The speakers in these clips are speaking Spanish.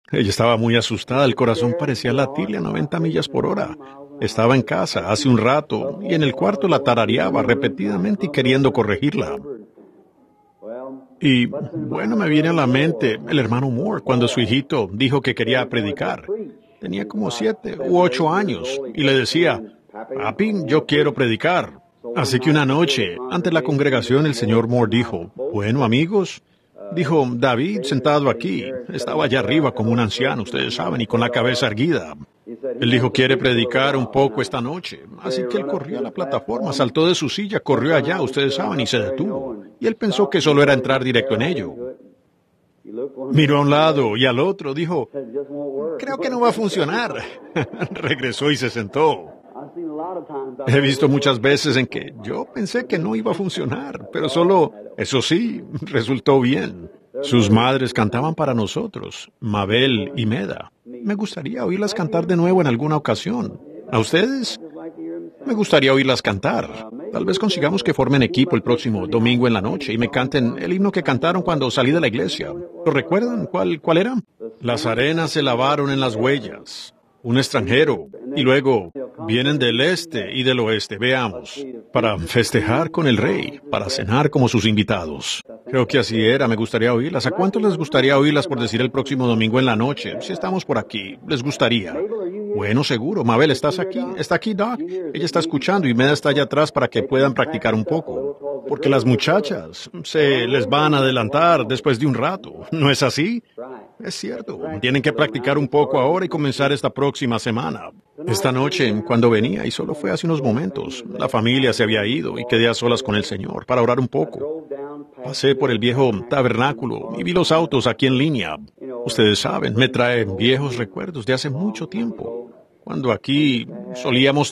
Ella estaba muy asustada, el corazón parecía latirle a 90 millas por hora. Estaba en casa hace un rato y en el cuarto la tarareaba repetidamente y queriendo corregirla. Y bueno, me viene a la mente el hermano Moore cuando su hijito dijo que quería predicar. Tenía como 7 u 8 años y le decía, papi, yo quiero predicar. Así que una noche, ante la congregación, el señor Moore dijo, bueno, amigos, dijo, David sentado aquí, estaba allá arriba como un anciano, ustedes saben, y con la cabeza erguida. Él dijo, quiere predicar un poco esta noche. Así que él corrió a la plataforma, saltó de su silla, corrió allá, ustedes saben, y se detuvo. Y él pensó que solo era entrar directo en ello. Miró a un lado y al otro, dijo, creo que no va a funcionar. Regresó y se sentó. He visto muchas veces en que yo pensé que no iba a funcionar, pero solo, eso sí, resultó bien. Sus madres cantaban para nosotros, Mabel y Meda. Me gustaría oírlas cantar de nuevo en alguna ocasión. ¿A ustedes? Me gustaría oírlas cantar. Tal vez consigamos que formen equipo el próximo domingo en la noche y me canten el himno que cantaron cuando salí de la iglesia. ¿Lo recuerdan? ¿Cuál era? Las arenas se lavaron en las huellas. Un extranjero. Y luego vienen del este y del oeste, veamos, para festejar con el rey, para cenar como sus invitados. Creo que así era, me gustaría oírlas. ¿A cuántos les gustaría oírlas por decir el próximo domingo en la noche? Si estamos por aquí, ¿les gustaría? Bueno, seguro. Mabel, ¿estás aquí? ¿Está aquí, Doc? Ella está escuchando y Meda está allá atrás para que puedan practicar un poco. Porque las muchachas se les van a adelantar después de un rato. ¿No es así? Es cierto. Tienen que practicar un poco ahora y comenzar esta próxima semana. Esta noche, cuando venía, y solo fue hace unos momentos, la familia se había ido y quedé a solas con el Señor para orar un poco. Pasé por el viejo tabernáculo y vi los autos aquí en línea. Ustedes saben, me traen viejos recuerdos de hace mucho tiempo. Cuando aquí solíamos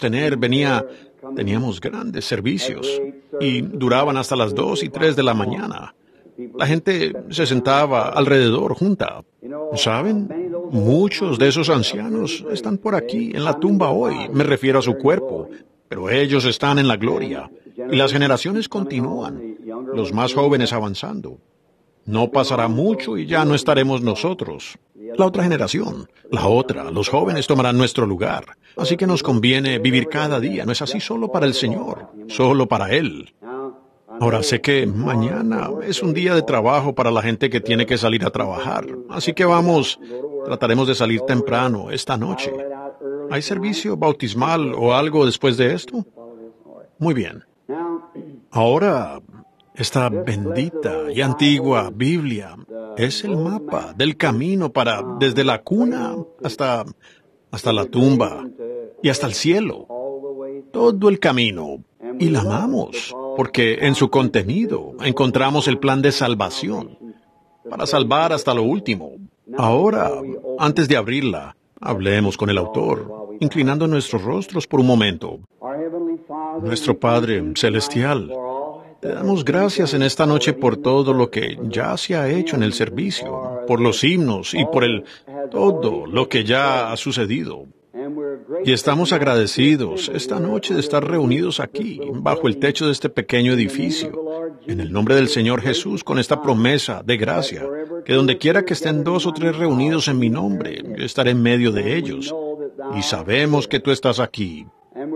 teníamos grandes servicios y duraban hasta las 2 y 3 de la mañana. La gente se sentaba alrededor junta. ¿Saben? Muchos de esos ancianos están por aquí en la tumba hoy. Me refiero a su cuerpo. Pero ellos están en la gloria. Y las generaciones continúan. Los más jóvenes avanzando. No pasará mucho y ya no estaremos nosotros. La otra generación, la otra, los jóvenes tomarán nuestro lugar. Así que nos conviene vivir cada día. No es así solo para el Señor, solo para Él. Ahora sé que mañana es un día de trabajo para la gente que tiene que salir a trabajar. Así que trataremos de salir temprano esta noche. ¿Hay servicio bautismal o algo después de esto? Muy bien. Ahora, esta bendita y antigua Biblia es el mapa del camino desde la cuna hasta la tumba y hasta el cielo. Todo el camino. Y la amamos, porque en su contenido encontramos el plan de salvación, para salvar hasta lo último. Ahora, antes de abrirla, hablemos con el autor, inclinando nuestros rostros por un momento. Nuestro Padre Celestial, te damos gracias en esta noche por todo lo que ya se ha hecho en el servicio, por los himnos y por todo lo que ya ha sucedido. Y estamos agradecidos esta noche de estar reunidos aquí, bajo el techo de este pequeño edificio, en el nombre del Señor Jesús, con esta promesa de gracia, que donde quiera que estén 2 o 3 reunidos en mi nombre, yo estaré en medio de ellos. Y sabemos que tú estás aquí.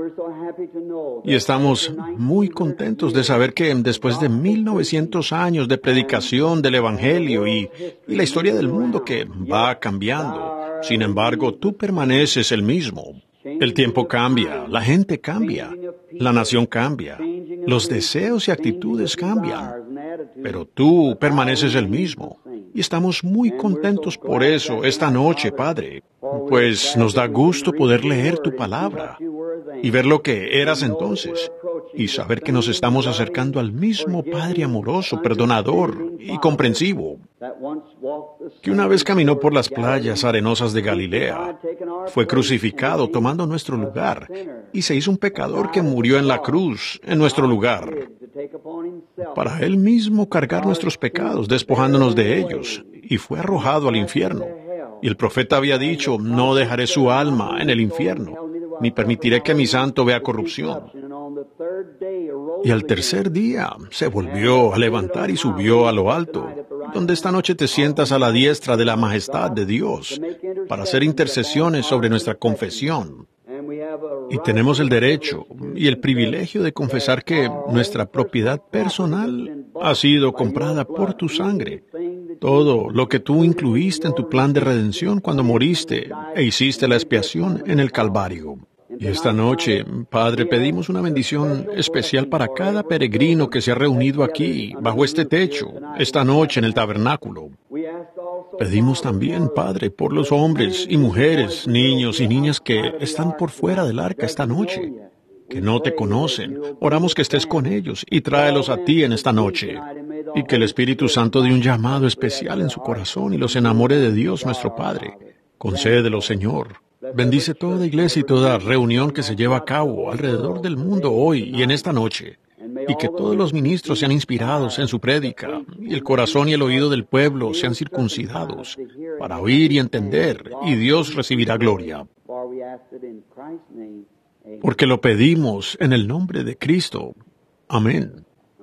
Y estamos muy contentos de saber que después de 1900 años de predicación del Evangelio y la historia del mundo que va cambiando, sin embargo, tú permaneces el mismo. El tiempo cambia, la gente cambia, la nación cambia, los deseos y actitudes cambian, pero tú permaneces el mismo. Y estamos muy contentos por eso esta noche, Padre, pues nos da gusto poder leer tu palabra y ver lo que eras entonces, y saber que nos estamos acercando al mismo Padre amoroso, perdonador y comprensivo, que una vez caminó por las playas arenosas de Galilea, fue crucificado tomando nuestro lugar, y se hizo un pecador que murió en la cruz en nuestro lugar, para Él mismo cargar nuestros pecados, despojándonos de ellos, y fue arrojado al infierno. Y el profeta había dicho, no dejaré su alma en el infierno, ni permitiré que mi santo vea corrupción. Y al tercer día se volvió a levantar y subió a lo alto, donde esta noche te sientas a la diestra de la majestad de Dios para hacer intercesiones sobre nuestra confesión. Y tenemos el derecho y el privilegio de confesar que nuestra propiedad personal ha sido comprada por tu sangre. Todo lo que tú incluiste en tu plan de redención cuando moriste e hiciste la expiación en el Calvario. Y esta noche, Padre, pedimos una bendición especial para cada peregrino que se ha reunido aquí, bajo este techo, esta noche en el tabernáculo. Pedimos también, Padre, por los hombres y mujeres, niños y niñas que están por fuera del arca esta noche, que no te conocen. Oramos que estés con ellos y tráelos a ti en esta noche. Y que el Espíritu Santo dé un llamado especial en su corazón y los enamore de Dios nuestro Padre. Concédelo, Señor. Bendice toda iglesia y toda reunión que se lleva a cabo alrededor del mundo hoy y en esta noche. Y que todos los ministros sean inspirados en su prédica, y el corazón y el oído del pueblo sean circuncidados para oír y entender, y Dios recibirá gloria. Porque lo pedimos en el nombre de Cristo. Amén.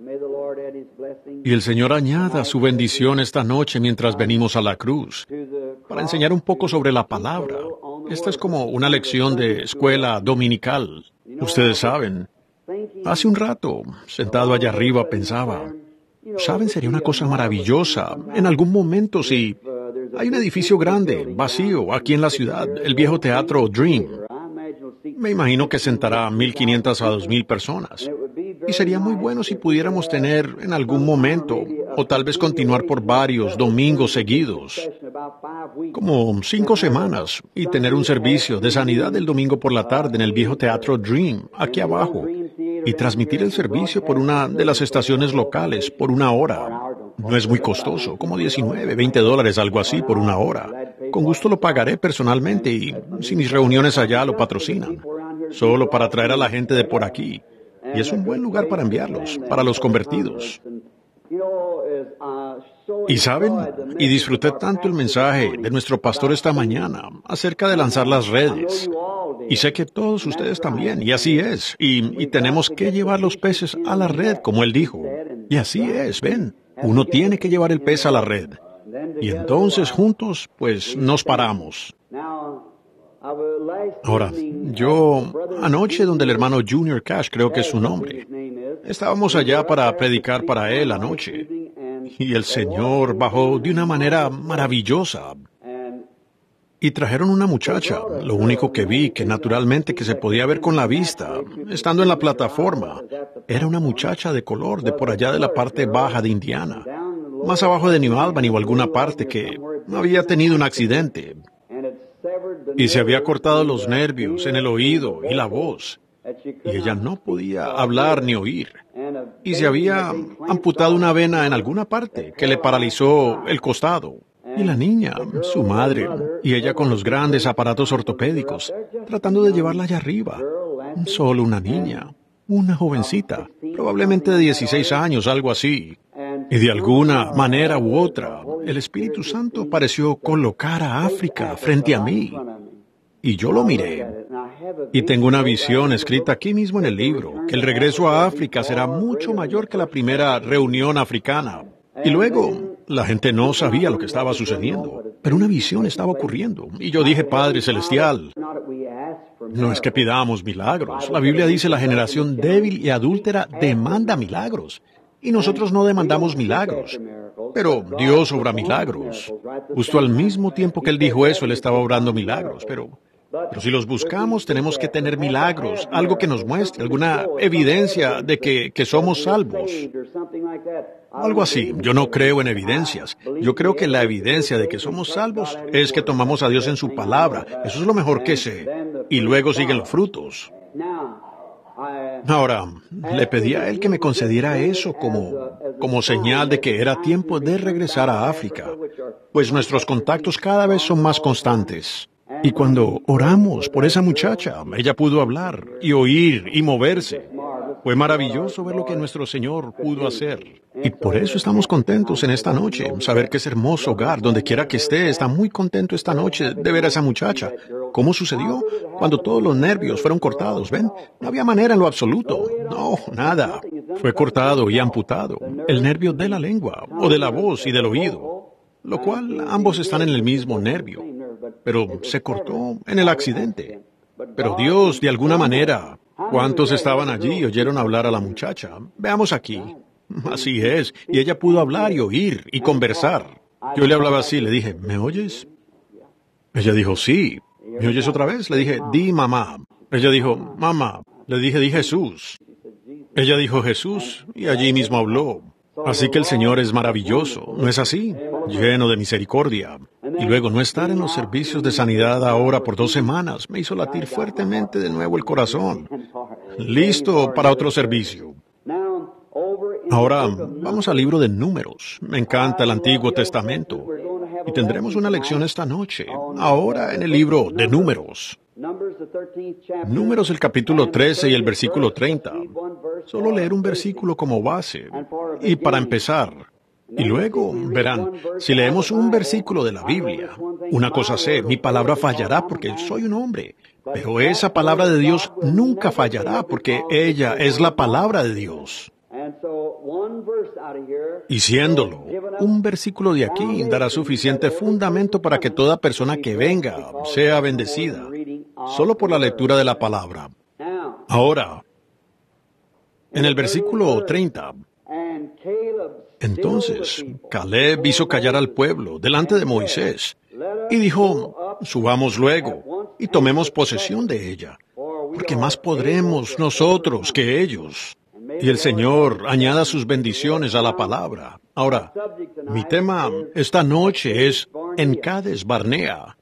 Y el Señor añada su bendición esta noche mientras venimos a la cruz, para enseñar un poco sobre la palabra. Esta es como una lección de escuela dominical. Ustedes saben, hace un rato, sentado allá arriba, pensaba, ¿saben? Sería una cosa maravillosa, en algún momento, si hay un edificio grande, vacío, aquí en la ciudad, el viejo teatro Dream. Me imagino que sentará 1,500 a 2,000 personas. Y sería muy bueno si pudiéramos tener en algún momento, o tal vez continuar por varios domingos seguidos, como 5 semanas, y tener un servicio de sanidad el domingo por la tarde en el viejo teatro Dream, aquí abajo, y transmitir el servicio por una de las estaciones locales por 1 hora. No es muy costoso, como $19, $20, algo así, por 1 hora. Con gusto lo pagaré personalmente y si mis reuniones allá lo patrocinan, solo para traer a la gente de por aquí. Y es un buen lugar para enviarlos, para los convertidos. Y saben, y disfruté tanto el mensaje de nuestro pastor esta mañana acerca de lanzar las redes. Y sé que todos ustedes también, y así es. Y tenemos que llevar los peces a la red, como él dijo. Y así es, ven. Uno tiene que llevar el pez a la red. Y entonces juntos, pues, nos paramos. Ahora, yo anoche donde el hermano Junior Cash, creo que es su nombre, estábamos allá para predicar para él anoche. Y el Señor bajó de una manera maravillosa. Y trajeron una muchacha, lo único que vi, que naturalmente que se podía ver con la vista, estando en la plataforma, era una muchacha de color de por allá de la parte baja de Indiana, más abajo de New Albany o alguna parte que había tenido un accidente. Y se había cortado los nervios en el oído y la voz, y ella no podía hablar ni oír. Y se había amputado una vena en alguna parte que le paralizó el costado. Y la niña, su madre, y ella con los grandes aparatos ortopédicos, tratando de llevarla allá arriba. Solo una niña, una jovencita, probablemente de 16 años, algo así. Y de alguna manera u otra, el Espíritu Santo pareció colocar a África frente a mí. Y yo lo miré. Y tengo una visión escrita aquí mismo en el libro, que el regreso a África será mucho mayor que la primera reunión africana. Y luego, la gente no sabía lo que estaba sucediendo, pero una visión estaba ocurriendo. Y yo dije, Padre Celestial, no es que pidamos milagros. La Biblia dice la generación débil y adúltera demanda milagros. Y nosotros no demandamos milagros. Pero Dios obra milagros. Justo al mismo tiempo que Él dijo eso, Él estaba obrando milagros. Pero si los buscamos, tenemos que tener milagros, algo que nos muestre, alguna evidencia de que somos salvos. Algo así. Yo no creo en evidencias. Yo creo que la evidencia de que somos salvos es que tomamos a Dios en su palabra. Eso es lo mejor que sé. Y luego siguen los frutos. Ahora, le pedí a Él que me concediera eso como señal de que era tiempo de regresar a África, pues nuestros contactos cada vez son más constantes. Y cuando oramos por esa muchacha, ella pudo hablar y oír y moverse. Fue maravilloso ver lo que nuestro Señor pudo hacer. Y por eso estamos contentos en esta noche. Saber que ese hermoso hogar, donde quiera que esté, está muy contento esta noche de ver a esa muchacha. ¿Cómo sucedió? Cuando todos los nervios fueron cortados, ¿ven? No había manera en lo absoluto. No, nada. Fue cortado y amputado el nervio de la lengua, o de la voz y del oído, lo cual ambos están en el mismo nervio, pero se cortó en el accidente. Pero Dios, de alguna manera, ¿cuántos estaban allí y oyeron hablar a la muchacha? Veamos aquí. Así es, y ella pudo hablar y oír y conversar. Yo le hablaba así, le dije, ¿me oyes? Ella dijo, sí. ¿Me oyes otra vez? Le dije, di mamá. Ella dijo, mamá. Le dije, di Jesús. Ella dijo Jesús, y allí mismo habló. Así que el Señor es maravilloso, ¿no es así? Lleno de misericordia. Y luego no estar en los servicios de sanidad ahora por 2 semanas me hizo latir fuertemente de nuevo el corazón. Listo para otro servicio. Ahora vamos al libro de Números. Me encanta el Antiguo Testamento. Y tendremos una lección esta noche, ahora en el libro de Números. Números el capítulo 13 y el versículo 30. Solo leer un versículo como base. Y para empezar, y luego, verán, si leemos un versículo de la Biblia, una cosa sé, mi palabra fallará porque soy un hombre, pero esa palabra de Dios nunca fallará porque ella es la palabra de Dios. Y siéndolo, un versículo de aquí dará suficiente fundamento para que toda persona que venga sea bendecida, solo por la lectura de la palabra. Ahora, en el versículo 30, entonces Caleb hizo callar al pueblo delante de Moisés y dijo, subamos luego y tomemos posesión de ella, porque más podremos nosotros que ellos. Y el Señor añada sus bendiciones a la palabra. Ahora, mi tema esta noche es en Cades Barnea.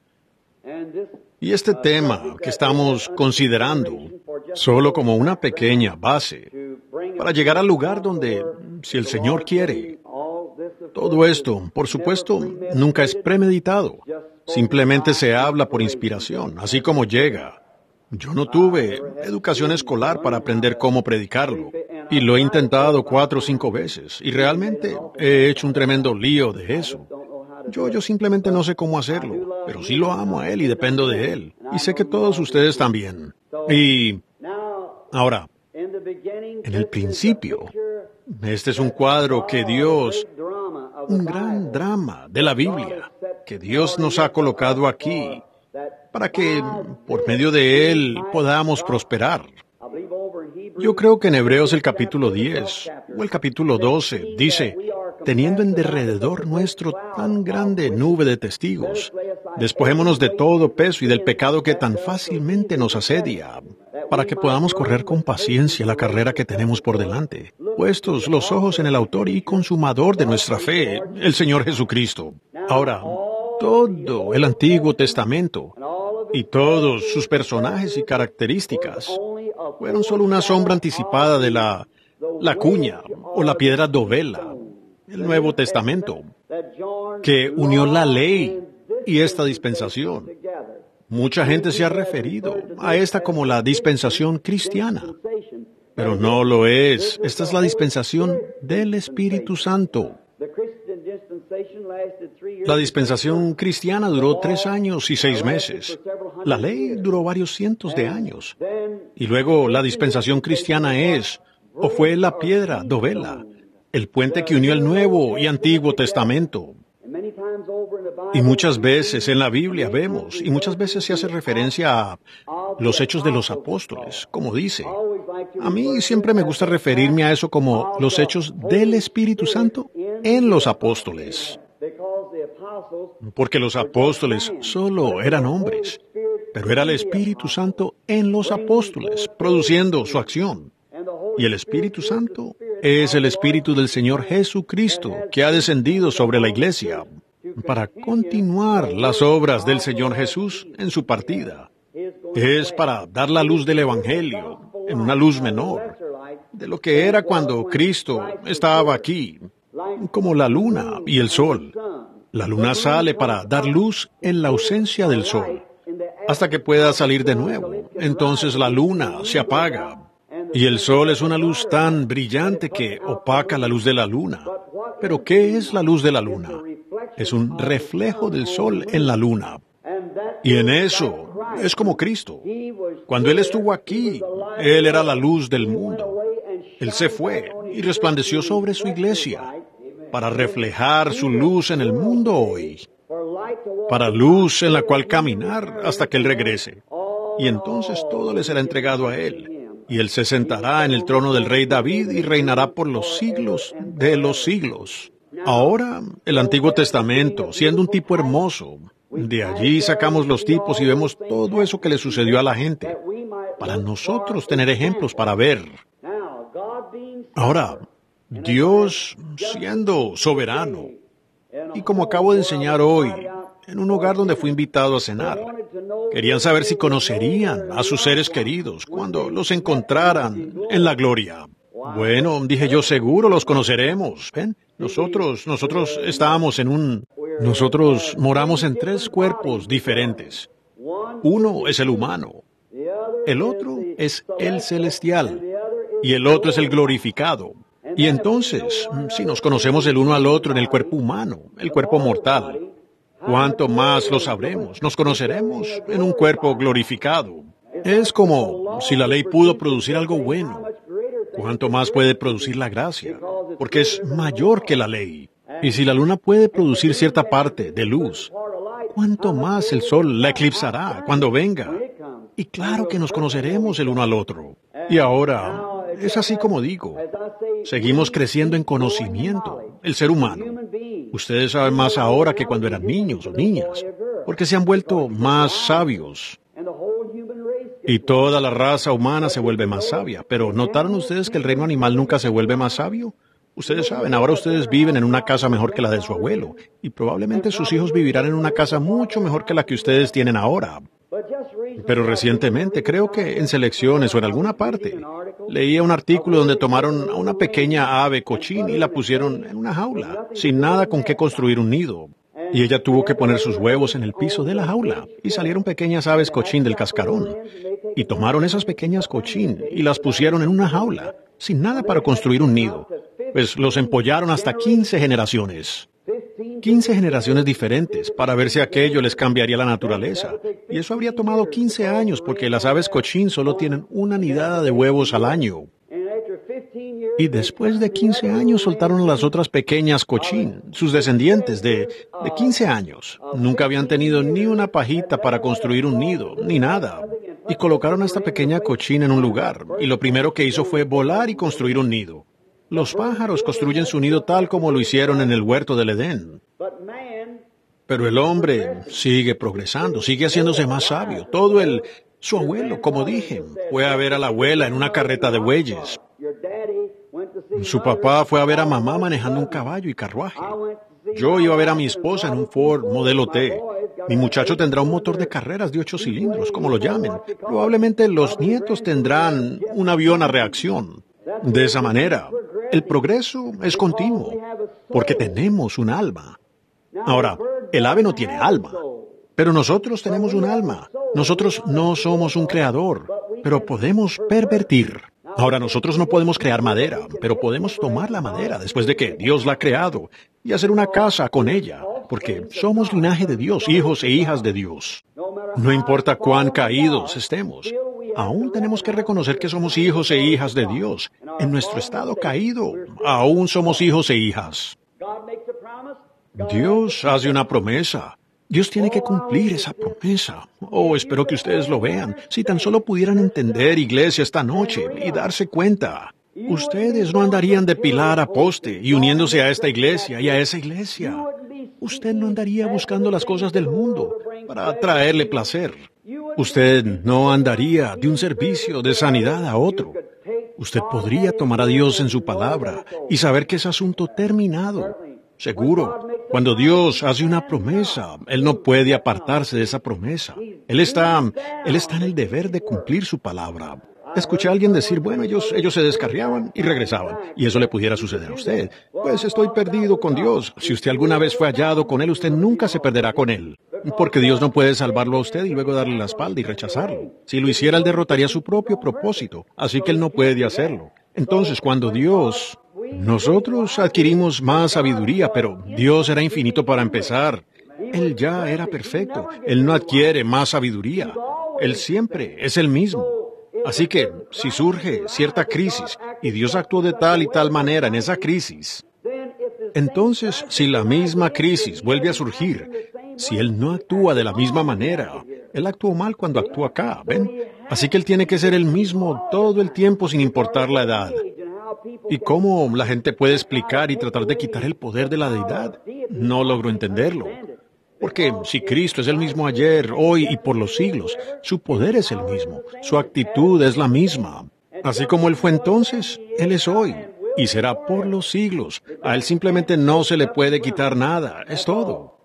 Y este tema que estamos considerando, solo como una pequeña base, para llegar al lugar donde, si el Señor quiere, todo esto, por supuesto, nunca es premeditado. Simplemente se habla por inspiración, así como llega. Yo no tuve educación escolar para aprender cómo predicarlo, y lo he intentado 4 o 5 veces, y realmente he hecho un tremendo lío de eso. Yo simplemente no sé cómo hacerlo, pero sí lo amo a Él y dependo de Él, y sé que todos ustedes también. Y ahora, en el principio, este es un cuadro que Dios, un gran drama de la Biblia, que Dios nos ha colocado aquí, para que por medio de él podamos prosperar. Yo creo que en Hebreos el capítulo 10 o el capítulo 12 dice, teniendo en derredor nuestro tan grande nube de testigos, despojémonos de todo peso y del pecado que tan fácilmente nos asedia, para que podamos correr con paciencia la carrera que tenemos por delante, puestos los ojos en el autor y consumador de nuestra fe, el Señor Jesucristo. Ahora, todo el Antiguo Testamento y todos sus personajes y características fueron solo una sombra anticipada de la cuña o la piedra dovela, el Nuevo Testamento, que unió la ley y esta dispensación. Mucha gente se ha referido a esta como la dispensación cristiana, pero no lo es. Esta es la dispensación del Espíritu Santo. La dispensación cristiana duró 3 años y 6 meses. La ley duró varios cientos de años. Y luego la dispensación cristiana es, o fue la piedra dovela, el puente que unió el Nuevo y Antiguo Testamento. Y muchas veces en la Biblia vemos, y muchas veces se hace referencia a los hechos de los apóstoles, como dice. A mí siempre me gusta referirme a eso como los hechos del Espíritu Santo en los apóstoles. Porque los apóstoles solo eran hombres, pero era el Espíritu Santo en los apóstoles, produciendo su acción. Y el Espíritu Santo es el Espíritu del Señor Jesucristo, que ha descendido sobre la Iglesia para continuar las obras del Señor Jesús en su partida. Es para dar la luz del Evangelio en una luz menor de lo que era cuando Cristo estaba aquí, como la luna y el sol. La luna sale para dar luz en la ausencia del sol, hasta que pueda salir de nuevo. Entonces la luna se apaga, y el sol es una luz tan brillante que opaca la luz de la luna. Pero ¿qué es la luz de la luna? Es un reflejo del sol en la luna. Y en eso, Es como Cristo. Cuando Él estuvo aquí, Él era la luz del mundo. Él se fue y resplandeció sobre su iglesia para reflejar su luz en el mundo hoy, para luz en la cual caminar hasta que Él regrese. Y entonces todo le será entregado a Él, y Él se sentará en el trono del rey David y reinará por los siglos de los siglos. Ahora, el Antiguo Testamento, siendo un tipo hermoso, de allí sacamos los tipos y vemos todo eso que le sucedió a la gente, para nosotros tener ejemplos para ver. Ahora, Dios siendo soberano, y como acabo de enseñar hoy, en un hogar donde fui invitado a cenar, querían saber si conocerían a sus seres queridos cuando los encontraran en la gloria. Bueno, dije yo, seguro los conoceremos. ¿Ven? Nosotros moramos en 3 cuerpos diferentes. Uno es el humano, el otro es el celestial, y el otro es el glorificado. Y entonces, si nos conocemos el uno al otro en el cuerpo humano, el cuerpo mortal, ¿cuánto más lo sabremos? Nos conoceremos en un cuerpo glorificado. Es como si la ley pudo producir algo bueno. ¿Cuánto más puede producir la gracia? Porque es mayor que la ley. Y si la luna puede producir cierta parte de luz, ¿cuánto más el sol la eclipsará cuando venga? Y claro que nos conoceremos el uno al otro. Y ahora, es así como digo, seguimos creciendo en conocimiento, el ser humano. Ustedes saben más ahora que cuando eran niños o niñas, porque se han vuelto más sabios. Y toda la raza humana se vuelve más sabia. Pero ¿notaron ustedes que el reino animal nunca se vuelve más sabio? Ustedes saben, ahora ustedes viven en una casa mejor que la de su abuelo, y probablemente sus hijos vivirán en una casa mucho mejor que la que ustedes tienen ahora. Pero recientemente, creo que en Selecciones o en alguna parte, leía un artículo donde tomaron a una pequeña ave cochín y la pusieron en una jaula, sin nada con qué construir un nido. Y ella tuvo que poner sus huevos en el piso de la jaula, y salieron pequeñas aves cochín del cascarón. Y tomaron esas pequeñas cochín y las pusieron en una jaula, sin nada para construir un nido. Pues los empollaron hasta 15 generaciones. 15 generaciones diferentes para ver si aquello les cambiaría la naturaleza. Y eso habría tomado 15 años porque las aves cochín solo tienen una nidada de huevos al año. Y después de 15 años soltaron a las otras pequeñas cochín, sus descendientes de 15 años. Nunca habían tenido ni una pajita para construir un nido, ni nada. Y colocaron a esta pequeña cochín en un lugar, y lo primero que hizo fue volar y construir un nido. Los pájaros construyen su nido tal como lo hicieron en el huerto del Edén. Pero el hombre sigue progresando, sigue haciéndose más sabio. Su abuelo, como dije, fue a ver a la abuela en una carreta de bueyes. Su papá fue a ver a mamá manejando un caballo y carruaje. Yo iba a ver a mi esposa en un Ford Modelo T. Mi muchacho tendrá un motor de carreras de 8 cilindros, como lo llamen. Probablemente los nietos tendrán un avión a reacción. De esa manera, el progreso es continuo, porque tenemos un alma. Ahora, el ave no tiene alma, pero nosotros tenemos un alma. Nosotros no somos un creador, pero podemos pervertir. Ahora, nosotros no podemos crear madera, pero podemos tomar la madera después de que Dios la ha creado y hacer una casa con ella, porque somos linaje de Dios, hijos e hijas de Dios. No importa cuán caídos estemos, aún tenemos que reconocer que somos hijos e hijas de Dios. En nuestro estado caído, aún somos hijos e hijas. Dios hace una promesa. Dios tiene que cumplir esa promesa. Oh, espero que ustedes lo vean. Si tan solo pudieran entender, iglesia, esta noche y darse cuenta. Ustedes no andarían de pilar a poste y uniéndose a esta iglesia y a esa iglesia. Usted no andaría buscando las cosas del mundo para traerle placer. Usted no andaría de un servicio de sanidad a otro. Usted podría tomar a Dios en su palabra y saber que es asunto terminado. Seguro, cuando Dios hace una promesa, Él no puede apartarse de esa promesa. Él está en el deber de cumplir su palabra. Escuché a alguien decir, bueno, ellos se descarriaban y regresaban, y eso le pudiera suceder a usted. Pues estoy perdido con Dios. Si usted alguna vez fue hallado con Él, usted nunca se perderá con Él. Porque Dios no puede salvarlo a usted y luego darle la espalda y rechazarlo. Si lo hiciera, Él derrotaría su propio propósito, así que Él no puede hacerlo. Entonces, cuando nosotros adquirimos más sabiduría, pero Dios era infinito para empezar. Él ya era perfecto. Él no adquiere más sabiduría. Él siempre es el mismo. Así que, si surge cierta crisis y Dios actuó de tal y tal manera en esa crisis, entonces, si la misma crisis vuelve a surgir, si Él no actúa de la misma manera, Él actuó mal cuando actuó acá, ¿ven? Así que Él tiene que ser el mismo todo el tiempo sin importar la edad. ¿Y cómo la gente puede explicar y tratar de quitar el poder de la deidad? No logro entenderlo. Porque si Cristo es el mismo ayer, hoy y por los siglos, su poder es el mismo, su actitud es la misma. Así como Él fue entonces, Él es hoy y será por los siglos. A Él simplemente no se le puede quitar nada, es todo.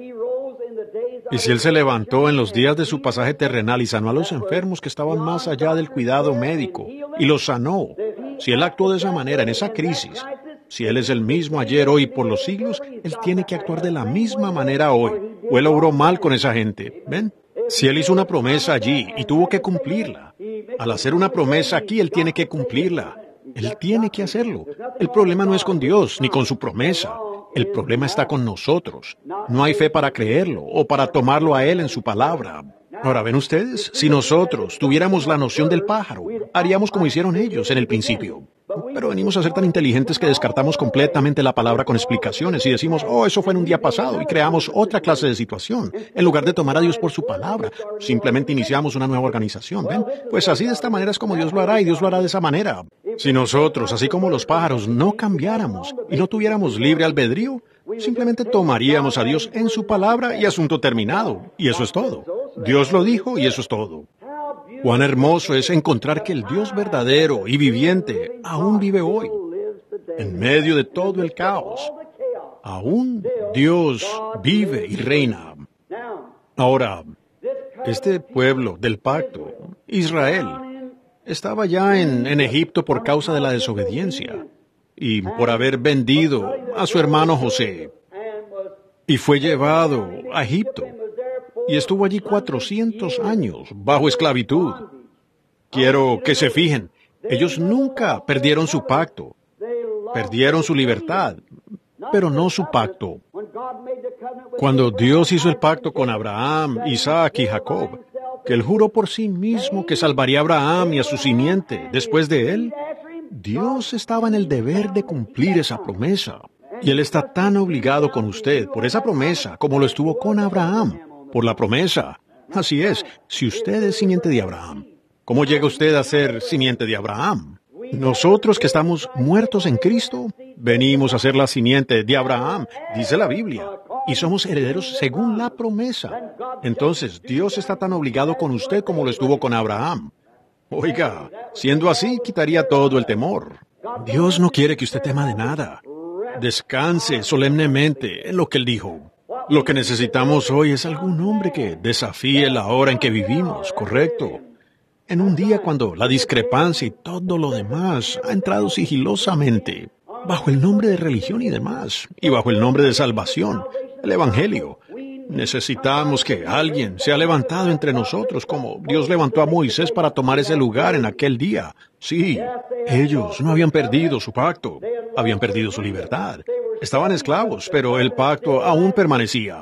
Y si Él se levantó en los días de su pasaje terrenal y sanó a los enfermos que estaban más allá del cuidado médico y los sanó, si Él actuó de esa manera en esa crisis, si Él es el mismo ayer, hoy y por los siglos, Él tiene que actuar de la misma manera hoy. O Él obró mal con esa gente, ¿ven? Si Él hizo una promesa allí y tuvo que cumplirla, al hacer una promesa aquí, Él tiene que cumplirla. Él tiene que hacerlo. El problema no es con Dios ni con su promesa. El problema está con nosotros. No hay fe para creerlo o para tomarlo a Él en su palabra. Ahora, ¿ven ustedes? Si nosotros tuviéramos la noción del pájaro, haríamos como hicieron ellos en el principio. Pero venimos a ser tan inteligentes que descartamos completamente la palabra con explicaciones y decimos, oh, eso fue en un día pasado, y creamos otra clase de situación. En lugar de tomar a Dios por su palabra, simplemente iniciamos una nueva organización, ¿ven? Pues así de esta manera es como Dios lo hará, y Dios lo hará de esa manera. Si nosotros, así como los pájaros, no cambiáramos y no tuviéramos libre albedrío, simplemente tomaríamos a Dios en su palabra y asunto terminado. Y eso es todo. Dios lo dijo y eso es todo. Cuán hermoso es encontrar que el Dios verdadero y viviente aún vive hoy, en medio de todo el caos. Aún Dios vive y reina. Ahora, este pueblo del pacto, Israel, estaba ya en Egipto por causa de la desobediencia y por haber vendido a su hermano José. Y fue llevado a Egipto. Y estuvo allí 400 años bajo esclavitud. Quiero que se fijen, ellos nunca perdieron su pacto. Perdieron su libertad, pero no su pacto. Cuando Dios hizo el pacto con Abraham, Isaac y Jacob, que Él juró por sí mismo que salvaría a Abraham y a su simiente después de él, Dios estaba en el deber de cumplir esa promesa. Y Él está tan obligado con usted por esa promesa como lo estuvo con Abraham. Por la promesa. Así es, si usted es simiente de Abraham, ¿cómo llega usted a ser simiente de Abraham? Nosotros que estamos muertos en Cristo, venimos a ser la simiente de Abraham, dice la Biblia, y somos herederos según la promesa. Entonces, Dios está tan obligado con usted como lo estuvo con Abraham. Oiga, siendo así, quitaría todo el temor. Dios no quiere que usted tema de nada. Descanse solemnemente en lo que Él dijo. Lo que necesitamos hoy es algún hombre que desafíe la hora en que vivimos, ¿correcto? En un día cuando la discrepancia y todo lo demás ha entrado sigilosamente, bajo el nombre de religión y demás, y bajo el nombre de salvación, el Evangelio. Necesitamos que alguien sea levantado entre nosotros como Dios levantó a Moisés para tomar ese lugar en aquel día. Sí, ellos no habían perdido su pacto, habían perdido su libertad. Estaban esclavos, pero el pacto aún permanecía.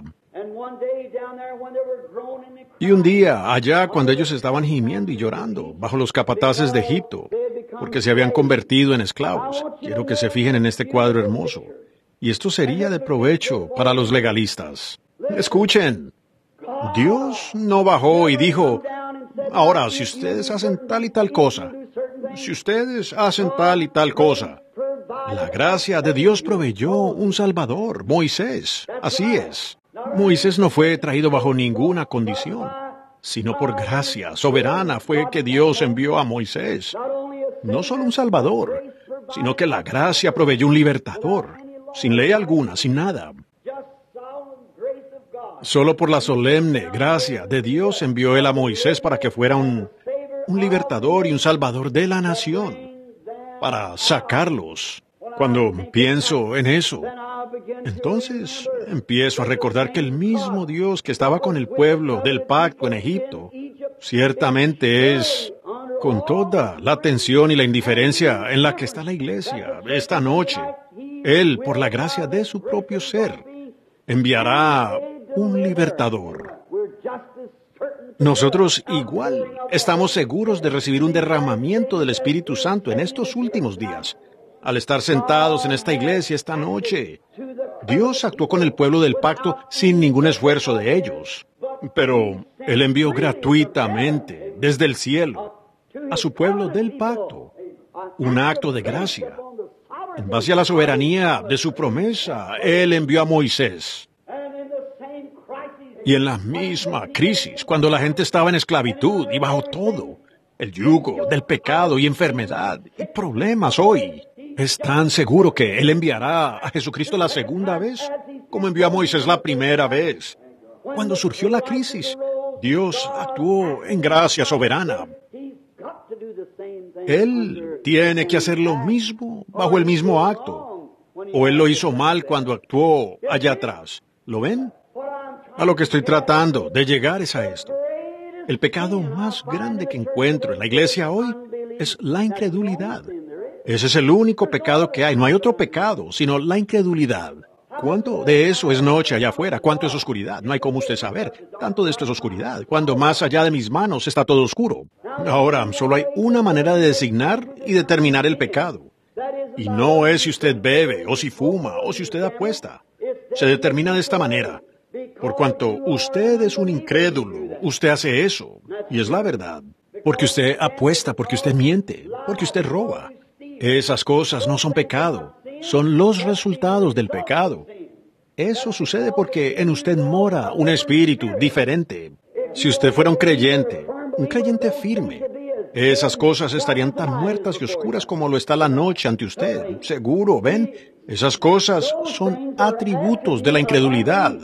Y un día, allá, cuando ellos estaban gimiendo y llorando bajo los capataces de Egipto, porque se habían convertido en esclavos, quiero que se fijen en este cuadro hermoso. Y esto sería de provecho para los legalistas. Escuchen, Dios no bajó y dijo, ahora, si ustedes hacen tal y tal cosa, si ustedes hacen tal y tal cosa, la gracia de Dios proveyó un Salvador, Moisés. Así es. Moisés no fue traído bajo ninguna condición, sino por gracia soberana fue que Dios envió a Moisés. No solo un Salvador, sino que la gracia proveyó un libertador, sin ley alguna, sin nada. Solo por la solemne gracia de Dios envió Él a Moisés para que fuera un libertador y un salvador de la nación, para sacarlos. Cuando pienso en eso, entonces empiezo a recordar que el mismo Dios que estaba con el pueblo del pacto en Egipto, ciertamente es con toda la atención y la indiferencia en la que está la iglesia esta noche. Él, por la gracia de su propio ser, enviará un libertador. Nosotros igual estamos seguros de recibir un derramamiento del Espíritu Santo en estos últimos días. Al estar sentados en esta iglesia esta noche, Dios actuó con el pueblo del pacto sin ningún esfuerzo de ellos. Pero Él envió gratuitamente, desde el cielo, a su pueblo del pacto, un acto de gracia. En base a la soberanía de su promesa, Él envió a Moisés. Y en la misma crisis, cuando la gente estaba en esclavitud y bajo todo, el yugo del pecado y enfermedad y problemas hoy, es tan seguro que Él enviará a Jesucristo la segunda vez, como envió a Moisés la primera vez. Cuando surgió la crisis, Dios actuó en gracia soberana. Él tiene que hacer lo mismo bajo el mismo acto. O Él lo hizo mal cuando actuó allá atrás. ¿Lo ven? A lo que estoy tratando de llegar es a esto. El pecado más grande que encuentro en la iglesia hoy es la incredulidad. Ese es el único pecado que hay. No hay otro pecado, sino la incredulidad. ¿Cuánto de eso es noche allá afuera? ¿Cuánto es oscuridad? No hay cómo usted saber. Tanto de esto es oscuridad, cuando más allá de mis manos está todo oscuro. Ahora, solo hay una manera de designar y determinar el pecado. Y no es si usted bebe, o si fuma, o si usted apuesta. Se determina de esta manera. Por cuanto usted es un incrédulo, usted hace eso. Y es la verdad. Porque usted apuesta, porque usted miente, porque usted roba. Esas cosas no son pecado. Son los resultados del pecado. Eso sucede porque en usted mora un espíritu diferente. Si usted fuera un creyente firme, esas cosas estarían tan muertas y oscuras como lo está la noche ante usted. Seguro, ¿ven? Esas cosas son atributos de la incredulidad.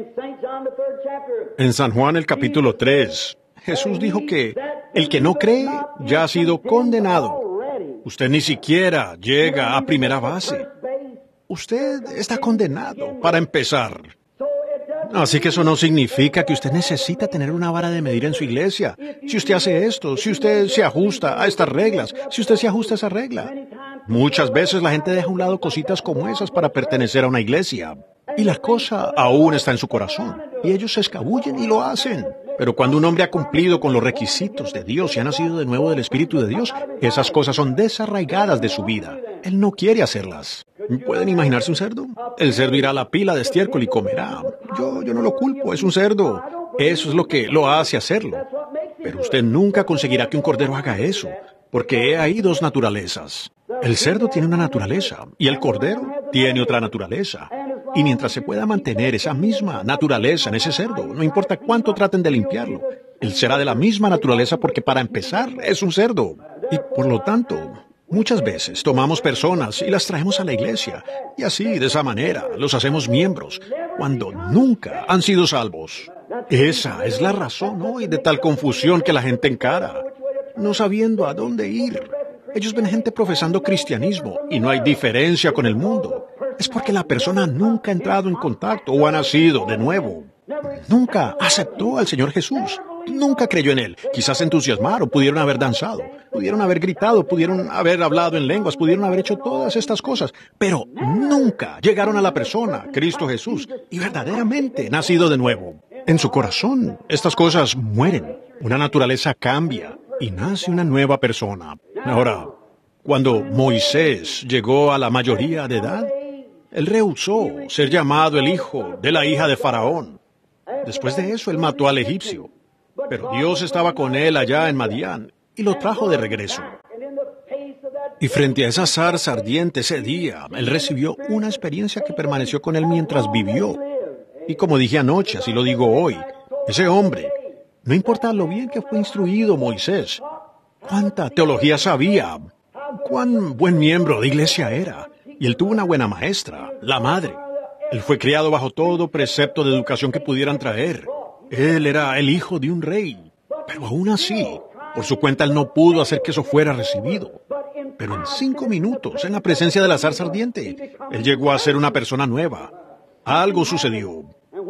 En San Juan el capítulo 3, Jesús dijo que el que no cree ya ha sido condenado. Usted ni siquiera llega a primera base. Usted está condenado para empezar. Así que eso no significa que usted necesita tener una vara de medir en su iglesia. Si usted hace esto, si usted se ajusta a estas reglas, si usted se ajusta a esa regla. Muchas veces la gente deja a un lado cositas como esas para pertenecer a una iglesia. Y la cosa aún está en su corazón. Y ellos se escabullen y lo hacen. Pero cuando un hombre ha cumplido con los requisitos de Dios y ha nacido de nuevo del Espíritu de Dios, esas cosas son desarraigadas de su vida. Él no quiere hacerlas. ¿Pueden imaginarse un cerdo? El cerdo irá a la pila de estiércol y comerá. Yo no lo culpo, es un cerdo. Eso es lo que lo hace hacerlo. Pero usted nunca conseguirá que un cordero haga eso, porque hay dos naturalezas. El cerdo tiene una naturaleza y el cordero tiene otra naturaleza. Y mientras se pueda mantener esa misma naturaleza en ese cerdo, no importa cuánto traten de limpiarlo, él será de la misma naturaleza porque para empezar es un cerdo. Y por lo tanto, muchas veces tomamos personas y las traemos a la iglesia, y así, de esa manera, los hacemos miembros, cuando nunca han sido salvos. Esa es la razón hoy de tal confusión que la gente encara, no sabiendo a dónde ir. Ellos ven gente profesando cristianismo y no hay diferencia con el mundo. Es porque la persona nunca ha entrado en contacto o ha nacido de nuevo. Nunca aceptó al Señor Jesús. Nunca creyó en Él. Quizás se entusiasmaron, pudieron haber danzado, pudieron haber gritado, pudieron haber hablado en lenguas, pudieron haber hecho todas estas cosas, pero nunca llegaron a la persona, Cristo Jesús, y verdaderamente nacido de nuevo. En su corazón, estas cosas mueren. Una naturaleza cambia y nace una nueva persona. Ahora, cuando Moisés llegó a la mayoría de edad, él rehusó ser llamado el hijo de la hija de Faraón. Después de eso, él mató al egipcio. Pero Dios estaba con él allá en Madián y lo trajo de regreso. Y frente a esa zarza ardiente ese día, él recibió una experiencia que permaneció con él mientras vivió. Y como dije anoche, así lo digo hoy, ese hombre, no importa lo bien que fue instruido Moisés, cuánta teología sabía, cuán buen miembro de iglesia era, y él tuvo una buena maestra, la madre. Él fue criado bajo todo precepto de educación que pudieran traer. Él era el hijo de un rey, pero aún así, por su cuenta él no pudo hacer que eso fuera recibido. Pero en 5 minutos, en la presencia de la zarza ardiente, él llegó a ser una persona nueva. Algo sucedió.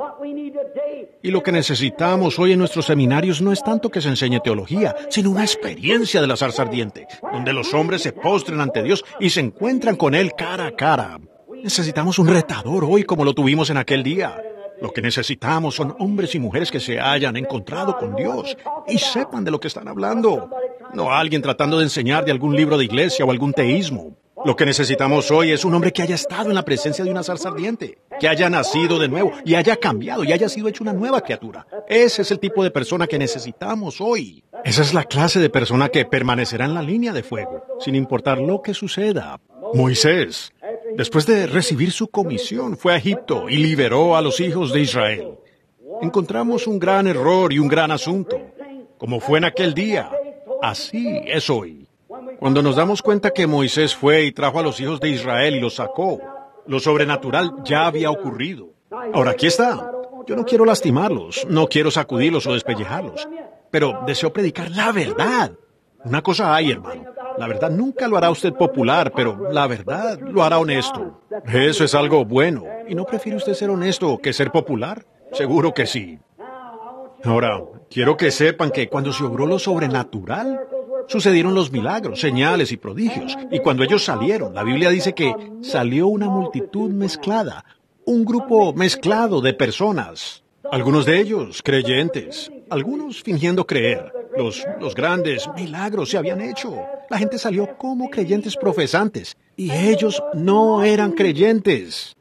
Y lo que necesitamos hoy en nuestros seminarios no es tanto que se enseñe teología, sino una experiencia de la zarza ardiente, donde los hombres se postren ante Dios y se encuentran con Él cara a cara. Necesitamos un retador hoy como lo tuvimos en aquel día. Lo que necesitamos son hombres y mujeres que se hayan encontrado con Dios y sepan de lo que están hablando. No alguien tratando de enseñar de algún libro de iglesia o algún teísmo. Lo que necesitamos hoy es un hombre que haya estado en la presencia de una zarza ardiente, que haya nacido de nuevo y haya cambiado y haya sido hecho una nueva criatura. Ese es el tipo de persona que necesitamos hoy. Esa es la clase de persona que permanecerá en la línea de fuego, sin importar lo que suceda. Moisés, después de recibir su comisión, fue a Egipto y liberó a los hijos de Israel. Encontramos un gran error y un gran asunto. Como fue en aquel día, así es hoy. Cuando nos damos cuenta que Moisés fue y trajo a los hijos de Israel y los sacó, lo sobrenatural ya había ocurrido. Ahora aquí está. Yo no quiero lastimarlos, no quiero sacudirlos o despellejarlos, pero deseo predicar la verdad. Una cosa hay, hermano. La verdad nunca lo hará usted popular, pero la verdad lo hará honesto. Eso es algo bueno. ¿Y no prefiere usted ser honesto que ser popular? Seguro que sí. Ahora, quiero que sepan que cuando se obró lo sobrenatural, sucedieron los milagros, señales y prodigios. Y cuando ellos salieron, la Biblia dice que salió una multitud mezclada, un grupo mezclado de personas. Algunos de ellos creyentes, algunos fingiendo creer. Los grandes milagros se habían hecho. La gente salió como creyentes profesantes y ellos no eran creyentes.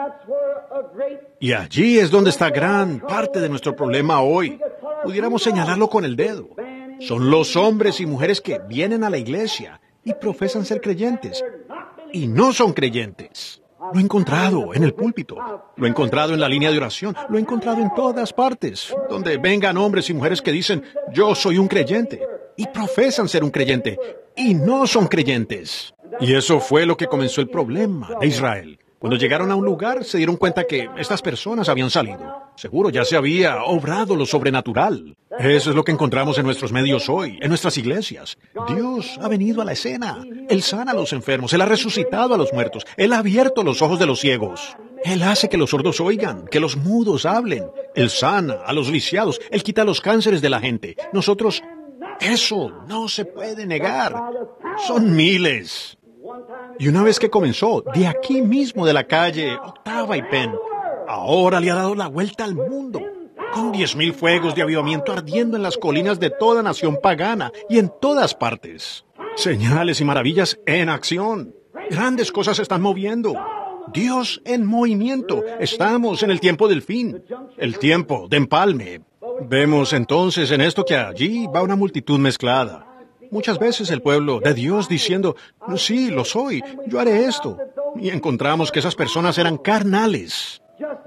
Y allí es donde está gran parte de nuestro problema hoy. Pudiéramos señalarlo con el dedo. Son los hombres y mujeres que vienen a la iglesia y profesan ser creyentes y no son creyentes. Lo he encontrado en el púlpito, lo he encontrado en la línea de oración, lo he encontrado en todas partes, donde vengan hombres y mujeres que dicen, yo soy un creyente, y profesan ser un creyente, y no son creyentes. Y eso fue lo que comenzó el problema de Israel. Cuando llegaron a un lugar, se dieron cuenta que estas personas habían salido. Seguro ya se había obrado lo sobrenatural. Eso es lo que encontramos en nuestros medios hoy, en nuestras iglesias. Dios ha venido a la escena. Él sana a los enfermos, Él ha resucitado a los muertos, Él ha abierto los ojos de los ciegos. Él hace que los sordos oigan, que los mudos hablen. Él sana a los lisiados, Él quita los cánceres de la gente. Nosotros, eso no se puede negar. Son miles. Y una vez que comenzó, de aquí mismo de la calle Octava y Penn, ahora le ha dado la vuelta al mundo, con 10,000 fuegos de avivamiento ardiendo en las colinas de toda nación pagana y en todas partes. Señales y maravillas en acción. Grandes cosas se están moviendo. Dios en movimiento. Estamos en el tiempo del fin, el tiempo de empalme. Vemos entonces en esto que allí va una multitud mezclada. Muchas veces el pueblo de Dios diciendo, sí, lo soy, yo haré esto. Y encontramos que esas personas eran carnales.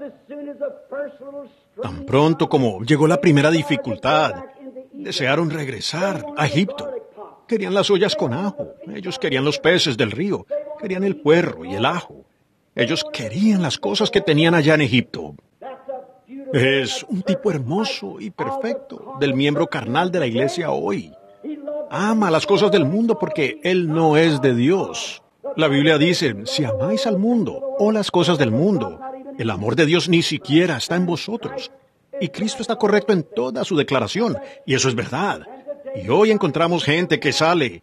Tan pronto como llegó la primera dificultad, desearon regresar a Egipto. Querían las ollas con ajo, ellos querían los peces del río, querían el puerro y el ajo. Ellos querían las cosas que tenían allá en Egipto. Es un tipo hermoso y perfecto del miembro carnal de la iglesia hoy. Ama las cosas del mundo porque Él no es de Dios. La Biblia dice, si amáis al mundo o las cosas del mundo, el amor de Dios ni siquiera está en vosotros. Y Cristo está correcto en toda su declaración, y eso es verdad. Y hoy encontramos gente que sale.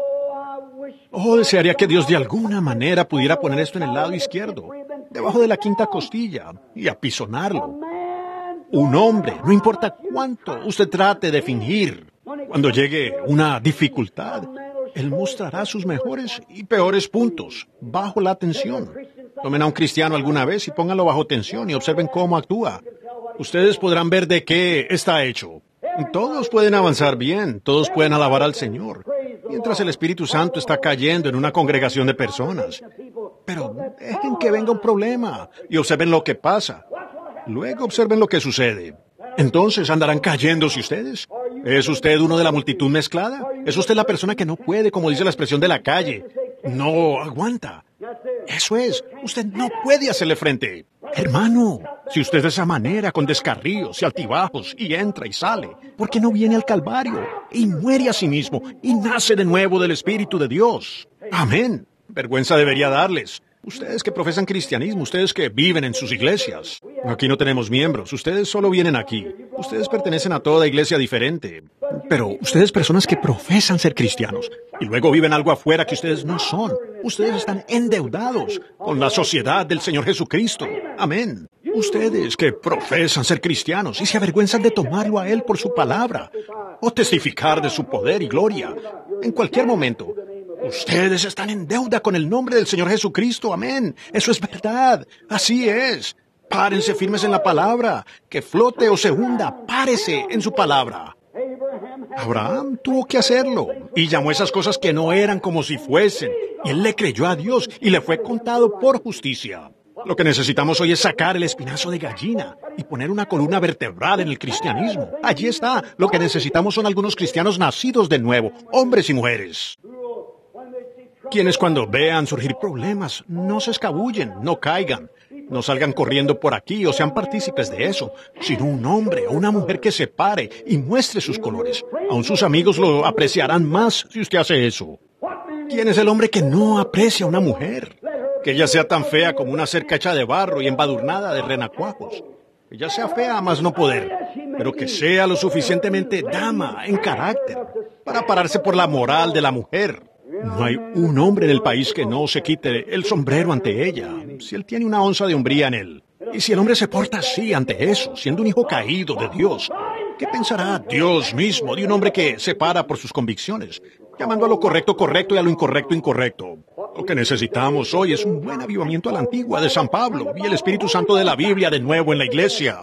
Oh, desearía que Dios de alguna manera pudiera poner esto en el lado izquierdo, debajo de la quinta costilla, y apisonarlo. Un hombre, no importa cuánto usted trate de fingir, cuando llegue una dificultad, Él mostrará sus mejores y peores puntos, bajo la tensión. Tomen a un cristiano alguna vez y pónganlo bajo tensión y observen cómo actúa. Ustedes podrán ver de qué está hecho. Todos pueden avanzar bien, todos pueden alabar al Señor, mientras el Espíritu Santo está cayendo en una congregación de personas. Pero dejen que venga un problema y observen lo que pasa. Luego observen lo que sucede. Entonces, ¿andarán cayéndose ustedes? ¿Es usted uno de la multitud mezclada? ¿Es usted la persona que no puede, como dice la expresión de la calle? No aguanta. Eso es, usted no puede hacerle frente. Hermano, si usted de esa manera, con descarríos y altibajos, y entra y sale, ¿por qué no viene al Calvario y muere a sí mismo y nace de nuevo del Espíritu de Dios? Amén. Vergüenza debería darles. Ustedes que profesan cristianismo, ustedes que viven en sus iglesias. Aquí no tenemos miembros, ustedes solo vienen aquí. Ustedes pertenecen a toda iglesia diferente. Pero ustedes personas que profesan ser cristianos y luego viven algo afuera que ustedes no son. Ustedes están endeudados con la sociedad del Señor Jesucristo. Amén. Ustedes que profesan ser cristianos y se avergüenzan de tomarlo a Él por su palabra o testificar de su poder y gloria en cualquier momento. Ustedes están en deuda con el nombre del Señor Jesucristo. Amén. Eso es verdad. Así es. Párense firmes en la palabra. Que flote o se hunda, párese en su palabra. Abraham tuvo que hacerlo y llamó esas cosas que no eran como si fuesen. Y él le creyó a Dios y le fue contado por justicia. Lo que necesitamos hoy es sacar el espinazo de gallina y poner una columna vertebral en el cristianismo. Allí está. Lo que necesitamos son algunos cristianos nacidos de nuevo, hombres y mujeres, quienes cuando vean surgir problemas no se escabullen, no caigan, no salgan corriendo por aquí o sean partícipes de eso, sino un hombre o una mujer que se pare y muestre sus colores. Aun sus amigos lo apreciarán más si usted hace eso. ¿Quién es el hombre que no aprecia a una mujer? Que ella sea tan fea como una cerca hecha de barro y embadurnada de renacuajos. Que ella sea fea a más no poder, pero que sea lo suficientemente dama en carácter para pararse por la moral de la mujer. No hay un hombre en el país que no se quite el sombrero ante ella, si él tiene una onza de hombría en él. Y si el hombre se porta así ante eso, siendo un hijo caído de Dios, ¿qué pensará Dios mismo de un hombre que se para por sus convicciones, llamando a lo correcto correcto y a lo incorrecto incorrecto? Lo que necesitamos hoy es un buen avivamiento a la antigua de San Pablo y el Espíritu Santo de la Biblia de nuevo en la iglesia.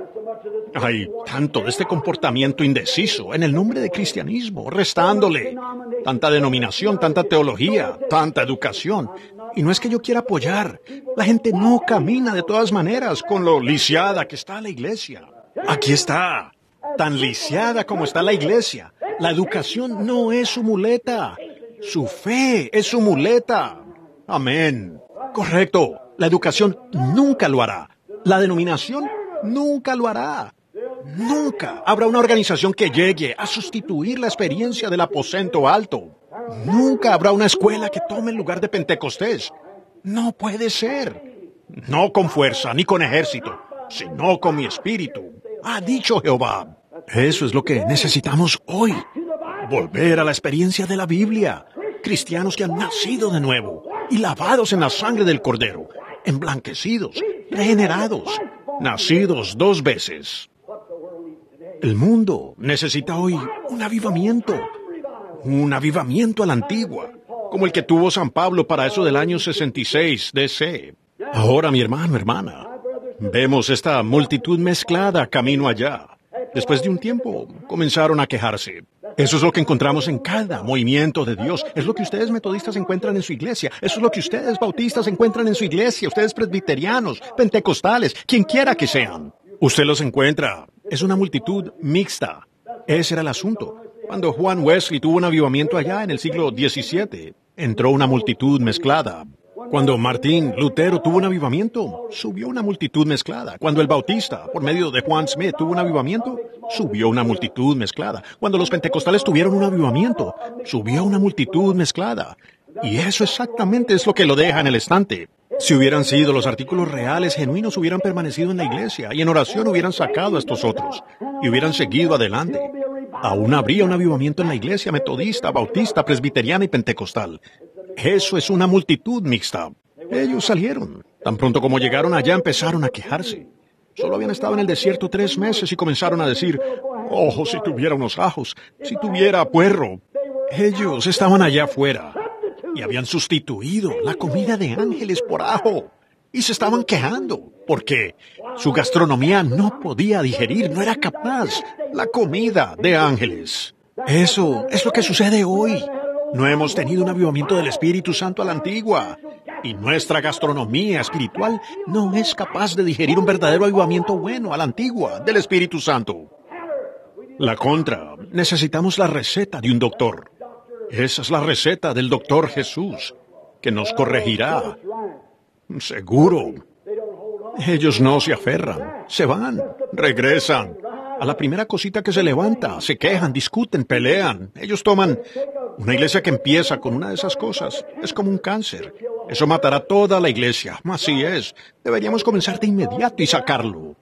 Hay tanto de este comportamiento indeciso en el nombre de cristianismo, restándole tanta denominación, tanta teología, tanta educación. Y no es que yo quiera apoyar. La gente no camina de todas maneras con lo lisiada que está la iglesia. Aquí está, tan lisiada como está la iglesia. La educación no es su muleta. Su fe es su muleta. Amén. Correcto. La educación nunca lo hará. La denominación nunca lo hará. Nunca habrá una organización que llegue a sustituir la experiencia del aposento alto. Nunca habrá una escuela que tome el lugar de Pentecostés. No puede ser. No con fuerza ni con ejército, sino con mi espíritu, ha dicho Jehová. Eso es lo que necesitamos hoy. Volver a la experiencia de la Biblia. Cristianos que han nacido de nuevo y lavados en la sangre del Cordero, emblanquecidos, regenerados, nacidos 2 veces. El mundo necesita hoy un avivamiento a la antigua, como el que tuvo San Pablo para eso del año 66 DC. Ahora, mi hermano, hermana, vemos esta multitud mezclada camino allá. Después de un tiempo, comenzaron a quejarse. Eso es lo que encontramos en cada movimiento de Dios. Es lo que ustedes metodistas encuentran en su iglesia. Eso es lo que ustedes bautistas encuentran en su iglesia. Ustedes presbiterianos, pentecostales, quien quiera que sean. Usted los encuentra. Es una multitud mixta. Ese era el asunto. Cuando Juan Wesley tuvo un avivamiento allá en el siglo XVII, entró una multitud mezclada. Cuando Martín Lutero tuvo un avivamiento, subió una multitud mezclada. Cuando el Bautista, por medio de Juan Smith, tuvo un avivamiento, subió una multitud mezclada. Cuando los pentecostales tuvieron un avivamiento, subió una multitud mezclada. Y eso exactamente es lo que lo deja en el estante. Si hubieran sido los artículos reales, genuinos, hubieran permanecido en la iglesia y en oración hubieran sacado a estos otros y hubieran seguido adelante. Aún habría un avivamiento en la iglesia metodista, bautista, presbiteriana y pentecostal. Eso es una multitud mixta. Ellos salieron. Tan pronto como llegaron allá empezaron a quejarse. Solo habían estado en el desierto 3 meses y comenzaron a decir, «Oh, si tuviera unos ajos, si tuviera puerro». Ellos estaban allá afuera y habían sustituido la comida de ángeles por ajo. Y se estaban quejando porque su gastronomía no podía digerir, no era capaz, la comida de ángeles. Eso es lo que sucede hoy. No hemos tenido un avivamiento del Espíritu Santo a la antigua. Y nuestra gastronomía espiritual no es capaz de digerir un verdadero avivamiento bueno a la antigua del Espíritu Santo. La contra, necesitamos la receta de un doctor. Esa es la receta del doctor Jesús, que nos corregirá. Seguro. Ellos no se aferran, se van, regresan. A la primera cosita que se levanta, se quejan, discuten, pelean. Ellos toman... Una iglesia que empieza con una de esas cosas es como un cáncer. Eso matará toda la iglesia. Así es. Deberíamos comenzar de inmediato y sacarlo.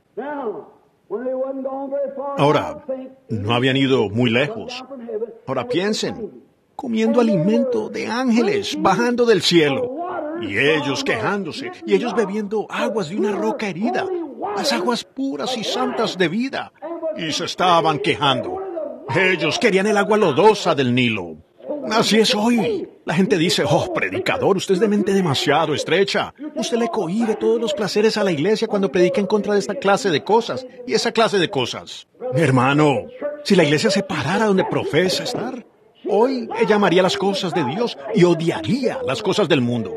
Ahora, no habían ido muy lejos. Ahora piensen, comiendo alimento de ángeles bajando del cielo. Y ellos quejándose, y ellos bebiendo aguas de una roca herida. las aguas puras y santas de vida. Y se estaban quejando. Ellos querían el agua lodosa del Nilo. Así es hoy. La gente dice, oh, predicador, usted es de mente demasiado estrecha. Usted le cohíbe todos los placeres a la iglesia cuando predica en contra de esta clase de cosas y esa clase de cosas. Mi hermano, si la iglesia se parara donde profesa estar, hoy ella amaría las cosas de Dios y odiaría las cosas del mundo.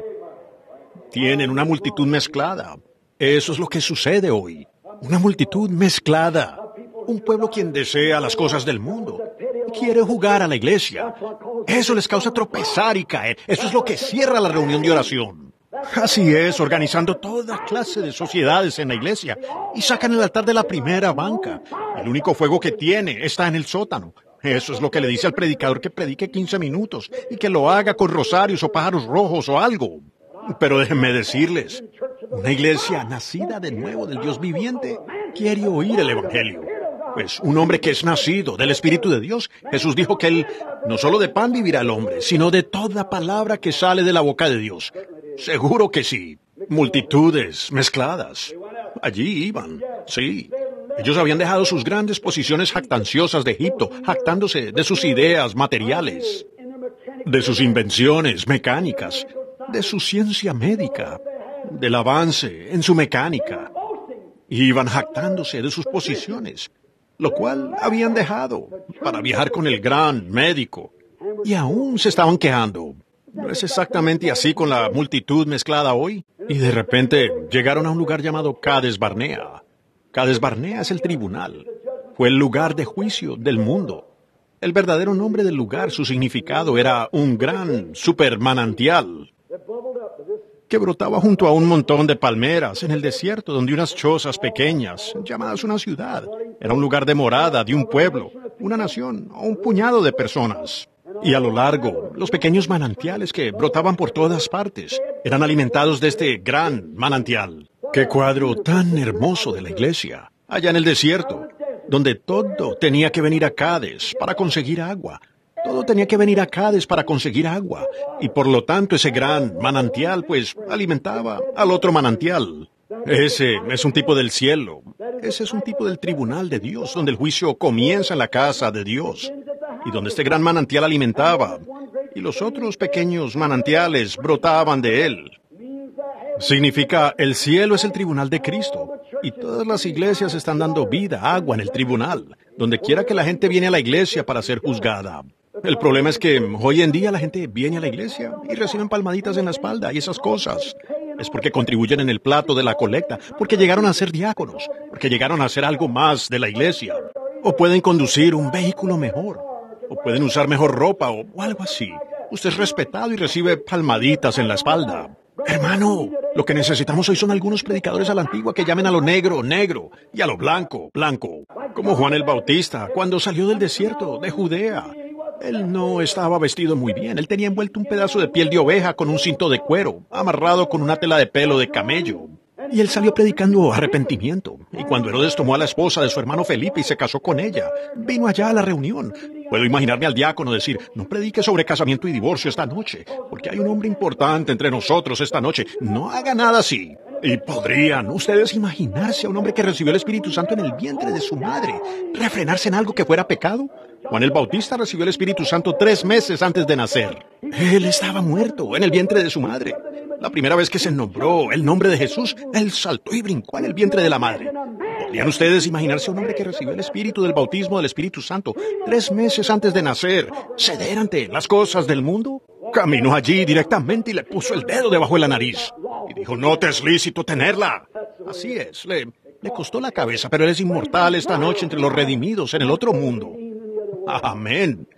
Tienen una multitud mezclada. Eso es lo que sucede hoy. Una multitud mezclada. Un pueblo quien desea las cosas del mundo. Quiere jugar a la iglesia. Eso les causa tropezar y caer. Eso es lo que cierra la reunión de oración. Así es, organizando toda clase de sociedades en la iglesia. Y sacan el altar de la primera banca. El único fuego que tiene está en el sótano. Eso es lo que le dice al predicador que predique 15 minutos y que lo haga con rosarios o pájaros rojos o algo. Pero déjenme decirles, una iglesia nacida de nuevo del Dios viviente quiere oír el Evangelio. Pues un hombre que es nacido del Espíritu de Dios, Jesús dijo que él no solo de pan vivirá el hombre, sino de toda palabra que sale de la boca de Dios. Seguro que sí. Multitudes mezcladas. Allí iban, sí. Ellos habían dejado sus grandes posiciones jactanciosas de Egipto, jactándose de sus ideas materiales, de sus invenciones mecánicas, de su ciencia médica, del avance en su mecánica. Iban jactándose de sus posiciones, lo cual habían dejado para viajar con el gran médico. Y aún se estaban quejando. ¿No es exactamente así con la multitud mezclada hoy? Y de repente llegaron a un lugar llamado Cades Barnea. Cades Barnea es el tribunal. Fue el lugar de juicio del mundo. El verdadero nombre del lugar, su significado, era un gran supermanantial que brotaba junto a un montón de palmeras en el desierto, donde unas chozas pequeñas, llamadas una ciudad, era un lugar de morada de un pueblo, una nación o un puñado de personas. Y a lo largo, los pequeños manantiales que brotaban por todas partes eran alimentados de este gran manantial. ¡Qué cuadro tan hermoso de la iglesia! Allá en el desierto, donde todo tenía que venir a Cades para conseguir agua. Todo tenía que venir a Cades para conseguir agua, y por lo tanto ese gran manantial, pues, alimentaba al otro manantial. Ese es un tipo del cielo. Ese es un tipo del tribunal de Dios, donde el juicio comienza en la casa de Dios, y donde este gran manantial alimentaba, y los otros pequeños manantiales brotaban de él. Significa, el cielo es el tribunal de Cristo, y todas las iglesias están dando vida, agua en el tribunal, donde quiera que la gente viene a la iglesia para ser juzgada. El problema es que hoy en día la gente viene a la iglesia y reciben palmaditas en la espalda y esas cosas. Es porque contribuyen en el plato de la colecta, porque llegaron a ser diáconos, porque llegaron a hacer algo más de la iglesia. O pueden conducir un vehículo mejor, o pueden usar mejor ropa o algo así. Usted es respetado y recibe palmaditas en la espalda. Hermano, lo que necesitamos hoy son algunos predicadores a la antigua que llamen a lo negro, negro, y a lo blanco, blanco. Como Juan el Bautista, cuando salió del desierto de Judea. Él no estaba vestido muy bien. Él tenía envuelto un pedazo de piel de oveja con un cinto de cuero, amarrado con una tela de pelo de camello. Y él salió predicando arrepentimiento. Y cuando Herodes tomó a la esposa de su hermano Felipe y se casó con ella, vino allá a la reunión. Puedo imaginarme al diácono decir, no predique sobre casamiento y divorcio esta noche, porque hay un hombre importante entre nosotros esta noche. No haga nada así. Y podrían ustedes imaginarse a un hombre que recibió el Espíritu Santo en el vientre de su madre, refrenarse en algo que fuera pecado. Juan el Bautista recibió el Espíritu Santo 3 meses antes de nacer. Él estaba muerto en el vientre de su madre. La primera vez que se nombró el nombre de Jesús, él saltó y brincó en el vientre de la madre. ¿Podrían ustedes imaginarse a un hombre que recibió el Espíritu del bautismo del Espíritu Santo 3 meses antes de nacer, ceder ante las cosas del mundo? Caminó allí directamente y le puso el dedo debajo de la nariz. Y dijo, no te es lícito tenerla. Así es, le costó la cabeza, pero él es inmortal esta noche entre los redimidos en el otro mundo. Amén.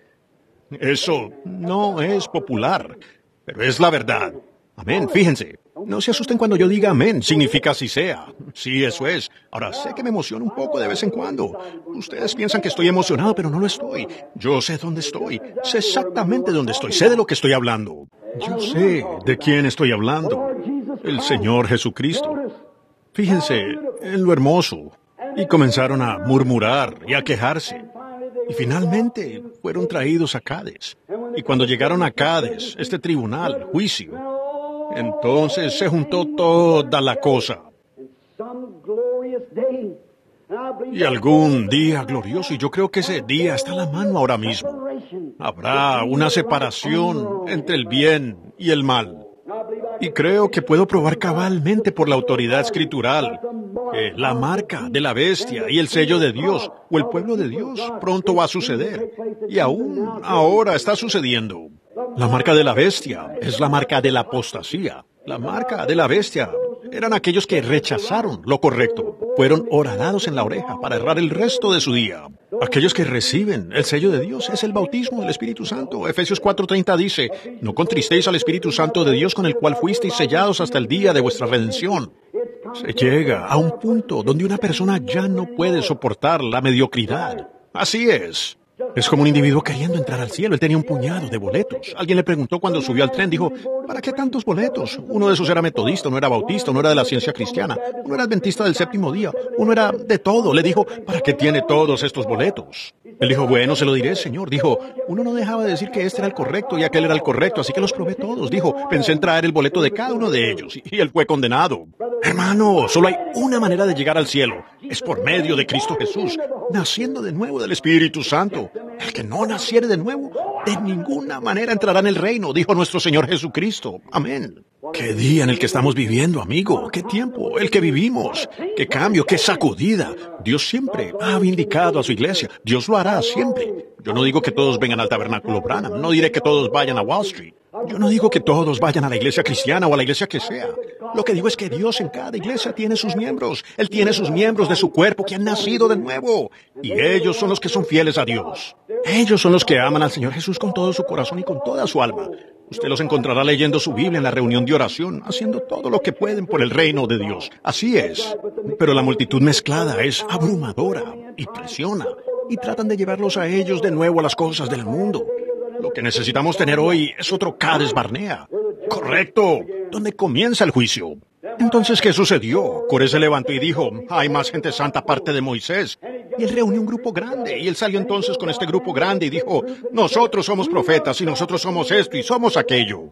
Eso no es popular, pero es la verdad. Amén, fíjense. No se asusten cuando yo diga amén, significa así sea. Sí, eso es. Ahora, sé que me emociona un poco de vez en cuando. Ustedes piensan que estoy emocionado, pero no lo estoy. Yo sé dónde estoy. Sé exactamente dónde estoy. Sé de lo que estoy hablando. Yo sé de quién estoy hablando. El Señor Jesucristo. Fíjense en lo hermoso. Y comenzaron a murmurar y a quejarse. Y finalmente fueron traídos a Cades. Y cuando llegaron a Cades, este tribunal, juicio, entonces se juntó toda la cosa. Y algún día glorioso, y yo creo que ese día está a la mano ahora mismo. Habrá una separación entre el bien y el mal. Y creo que puedo probar cabalmente por la autoridad escritural que la marca de la bestia y el sello de Dios o el pueblo de Dios pronto va a suceder. Y aún ahora está sucediendo. La marca de la bestia es la marca de la apostasía. La marca de la bestia eran aquellos que rechazaron lo correcto. Fueron horadados en la oreja para errar el resto de su día. Aquellos que reciben el sello de Dios es el bautismo del Espíritu Santo. Efesios 4:30 dice, no contristéis al Espíritu Santo de Dios con el cual fuisteis sellados hasta el día de vuestra redención. Se llega a un punto donde una persona ya no puede soportar la mediocridad. Así es. Es como un individuo queriendo entrar al cielo. Él tenía un puñado de boletos. Alguien le preguntó cuando subió al tren, dijo, ¿para qué tantos boletos? Uno de esos era metodista, uno era bautista, uno era de la ciencia cristiana, uno era adventista del séptimo día, uno era de todo. Le dijo, ¿para qué tiene todos estos boletos? Él dijo, bueno, se lo diré, Señor. Dijo, uno no dejaba de decir que este era el correcto y aquel era el correcto, así que los probé todos. Dijo, pensé en traer el boleto de cada uno de ellos y él fue condenado. Hermano, solo hay una manera de llegar al cielo. Es por medio de Cristo Jesús, naciendo de nuevo del Espíritu Santo. El que no naciere de nuevo, de ninguna manera entrará en el reino, dijo nuestro Señor Jesucristo. Amén. Qué día en el que estamos viviendo, amigo. Qué tiempo el que vivimos. Qué cambio, qué sacudida. Dios siempre ha vindicado a su iglesia. Dios lo hará siempre. Yo no digo que todos vengan al tabernáculo Branham. No diré que todos vayan a Wall Street. Yo no digo que todos vayan a la iglesia cristiana o a la iglesia que sea. Lo que digo es que Dios en cada iglesia tiene sus miembros. Él tiene sus miembros de su cuerpo que han nacido de nuevo. Y ellos son los que son fieles a Dios. Ellos son los que aman al Señor Jesús con todo su corazón y con toda su alma. Usted los encontrará leyendo su Biblia en la reunión de oración, haciendo todo lo que pueden por el reino de Dios. Así es. Pero la multitud mezclada es abrumadora y presiona. Y tratan de llevarlos a ellos de nuevo a las cosas del mundo. Lo que necesitamos tener hoy es otro Cades Barnea. Correcto, donde comienza el juicio. Entonces, ¿qué sucedió? Coré se levantó y dijo, hay más gente santa aparte de Moisés. Y él reunió un grupo grande, y él salió entonces con este grupo grande y dijo, nosotros somos profetas, y nosotros somos esto, y somos aquello.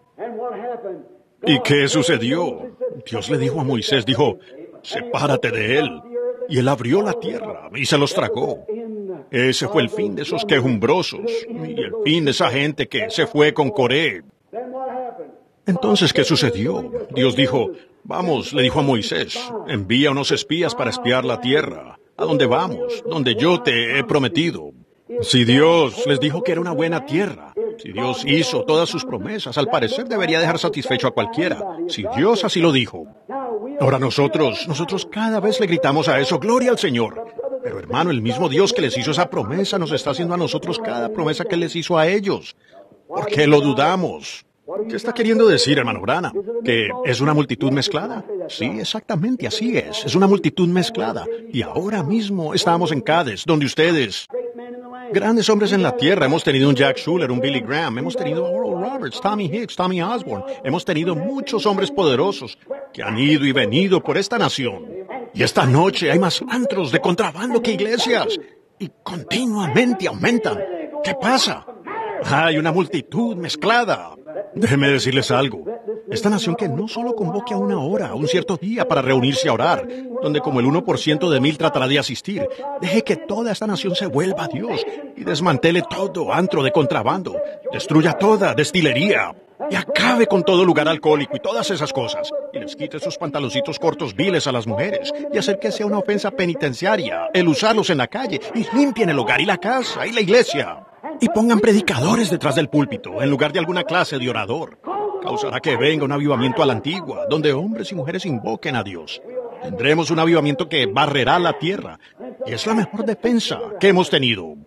¿Y qué sucedió? Dios le dijo a Moisés, dijo, sepárate de él. Y él abrió la tierra, y se los tragó. Ese fue el fin de esos quejumbrosos, y el fin de esa gente que se fue con Coré. Entonces, ¿qué sucedió? Dios dijo, vamos, le dijo a Moisés, envía unos espías para espiar la tierra. ¿A dónde vamos? Donde yo te he prometido. Si Dios les dijo que era una buena tierra, si Dios hizo todas sus promesas, al parecer debería dejar satisfecho a cualquiera. Si Dios así lo dijo. Ahora nosotros cada vez le gritamos a eso, gloria al Señor. Pero hermano, el mismo Dios que les hizo esa promesa nos está haciendo a nosotros cada promesa que les hizo a ellos. ¿Por qué lo dudamos? ¿Qué está queriendo decir, hermano Branham? ¿Que es una multitud mezclada? Sí, exactamente, así es. Es una multitud mezclada. Y ahora mismo estamos en Cades, donde ustedes... Grandes hombres en la tierra. Hemos tenido un Jack Shuler, un Billy Graham. Hemos tenido a Oral Roberts, Tommy Hicks, Tommy Osborne. Hemos tenido muchos hombres poderosos que han ido y venido por esta nación. Y esta noche hay más antros de contrabando que iglesias. Y continuamente aumentan. ¿Qué pasa? Hay una multitud mezclada. Déjeme decirles algo. Esta nación que no solo convoque a una hora, a un cierto día para reunirse a orar, donde como el 1% de 1000 tratará de asistir, deje que toda esta nación se vuelva a Dios y desmantele todo antro de contrabando, destruya toda destilería y acabe con todo lugar alcohólico y todas esas cosas, y les quite sus pantaloncitos cortos viles a las mujeres y hacer que sea una ofensa penitenciaria el usarlos en la calle y limpien el hogar y la casa y la iglesia. Y pongan predicadores detrás del púlpito, en lugar de alguna clase de orador. Causará que venga un avivamiento a la antigua, donde hombres y mujeres invoquen a Dios. Tendremos un avivamiento que barrerá la tierra. Y es la mejor defensa que hemos tenido.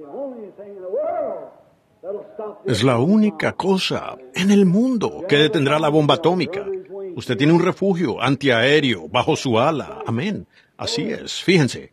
Es la única cosa en el mundo que detendrá la bomba atómica. Usted tiene un refugio antiaéreo bajo su ala. Amén. Así es, fíjense.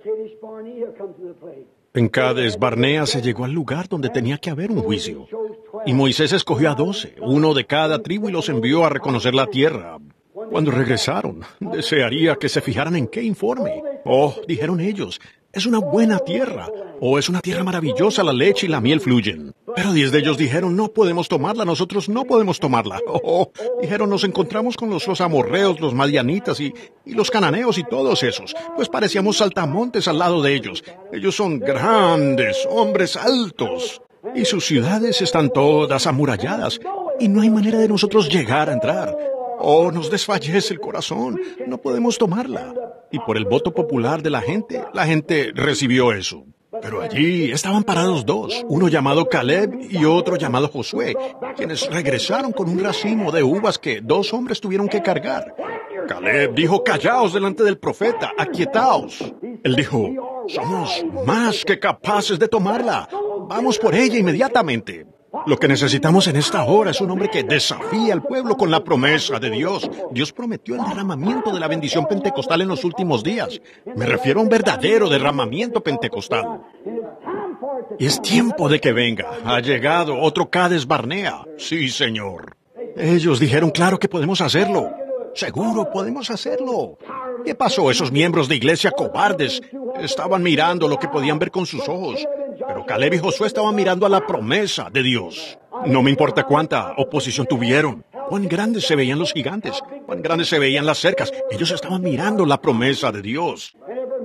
En Cades Barnea se llegó al lugar donde tenía que haber un juicio. Y Moisés escogió a 12, uno de cada tribu, y los envió a reconocer la tierra. Cuando regresaron, desearía que se fijaran en qué informe. Oh, dijeron ellos, es una buena tierra. Oh, es una tierra maravillosa, la leche y la miel fluyen. Pero 10 de ellos dijeron, no podemos tomarla, nosotros no podemos tomarla. Dijeron, nos encontramos con los amorreos, los madianitas y los cananeos y todos esos. Pues parecíamos saltamontes al lado de ellos. Ellos son grandes, hombres altos. Y sus ciudades están todas amuralladas. Y no hay manera de nosotros llegar a entrar. Nos desfallece el corazón. No podemos tomarla. Y por el voto popular de la gente recibió eso. Pero allí estaban parados dos, uno llamado Caleb y otro llamado Josué, quienes regresaron con un racimo de uvas que 2 hombres tuvieron que cargar. Caleb dijo, callaos delante del profeta, aquietaos. Él dijo, somos más que capaces de tomarla. Vamos por ella inmediatamente. Lo que necesitamos en esta hora es un hombre que desafíe al pueblo con la promesa de Dios. Dios prometió el derramamiento de la bendición pentecostal en los últimos días. Me refiero a un verdadero derramamiento pentecostal. Y es tiempo de que venga. Ha llegado otro Cades Barnea. Sí, Señor. Ellos dijeron, claro que podemos hacerlo. Seguro podemos hacerlo. ¿Qué pasó? Esos miembros de iglesia cobardes estaban mirando lo que podían ver con sus ojos. Pero Caleb y Josué estaban mirando a la promesa de Dios. No me importa cuánta oposición tuvieron, cuán grandes se veían los gigantes, cuán grandes se veían las cercas. Ellos estaban mirando la promesa de Dios.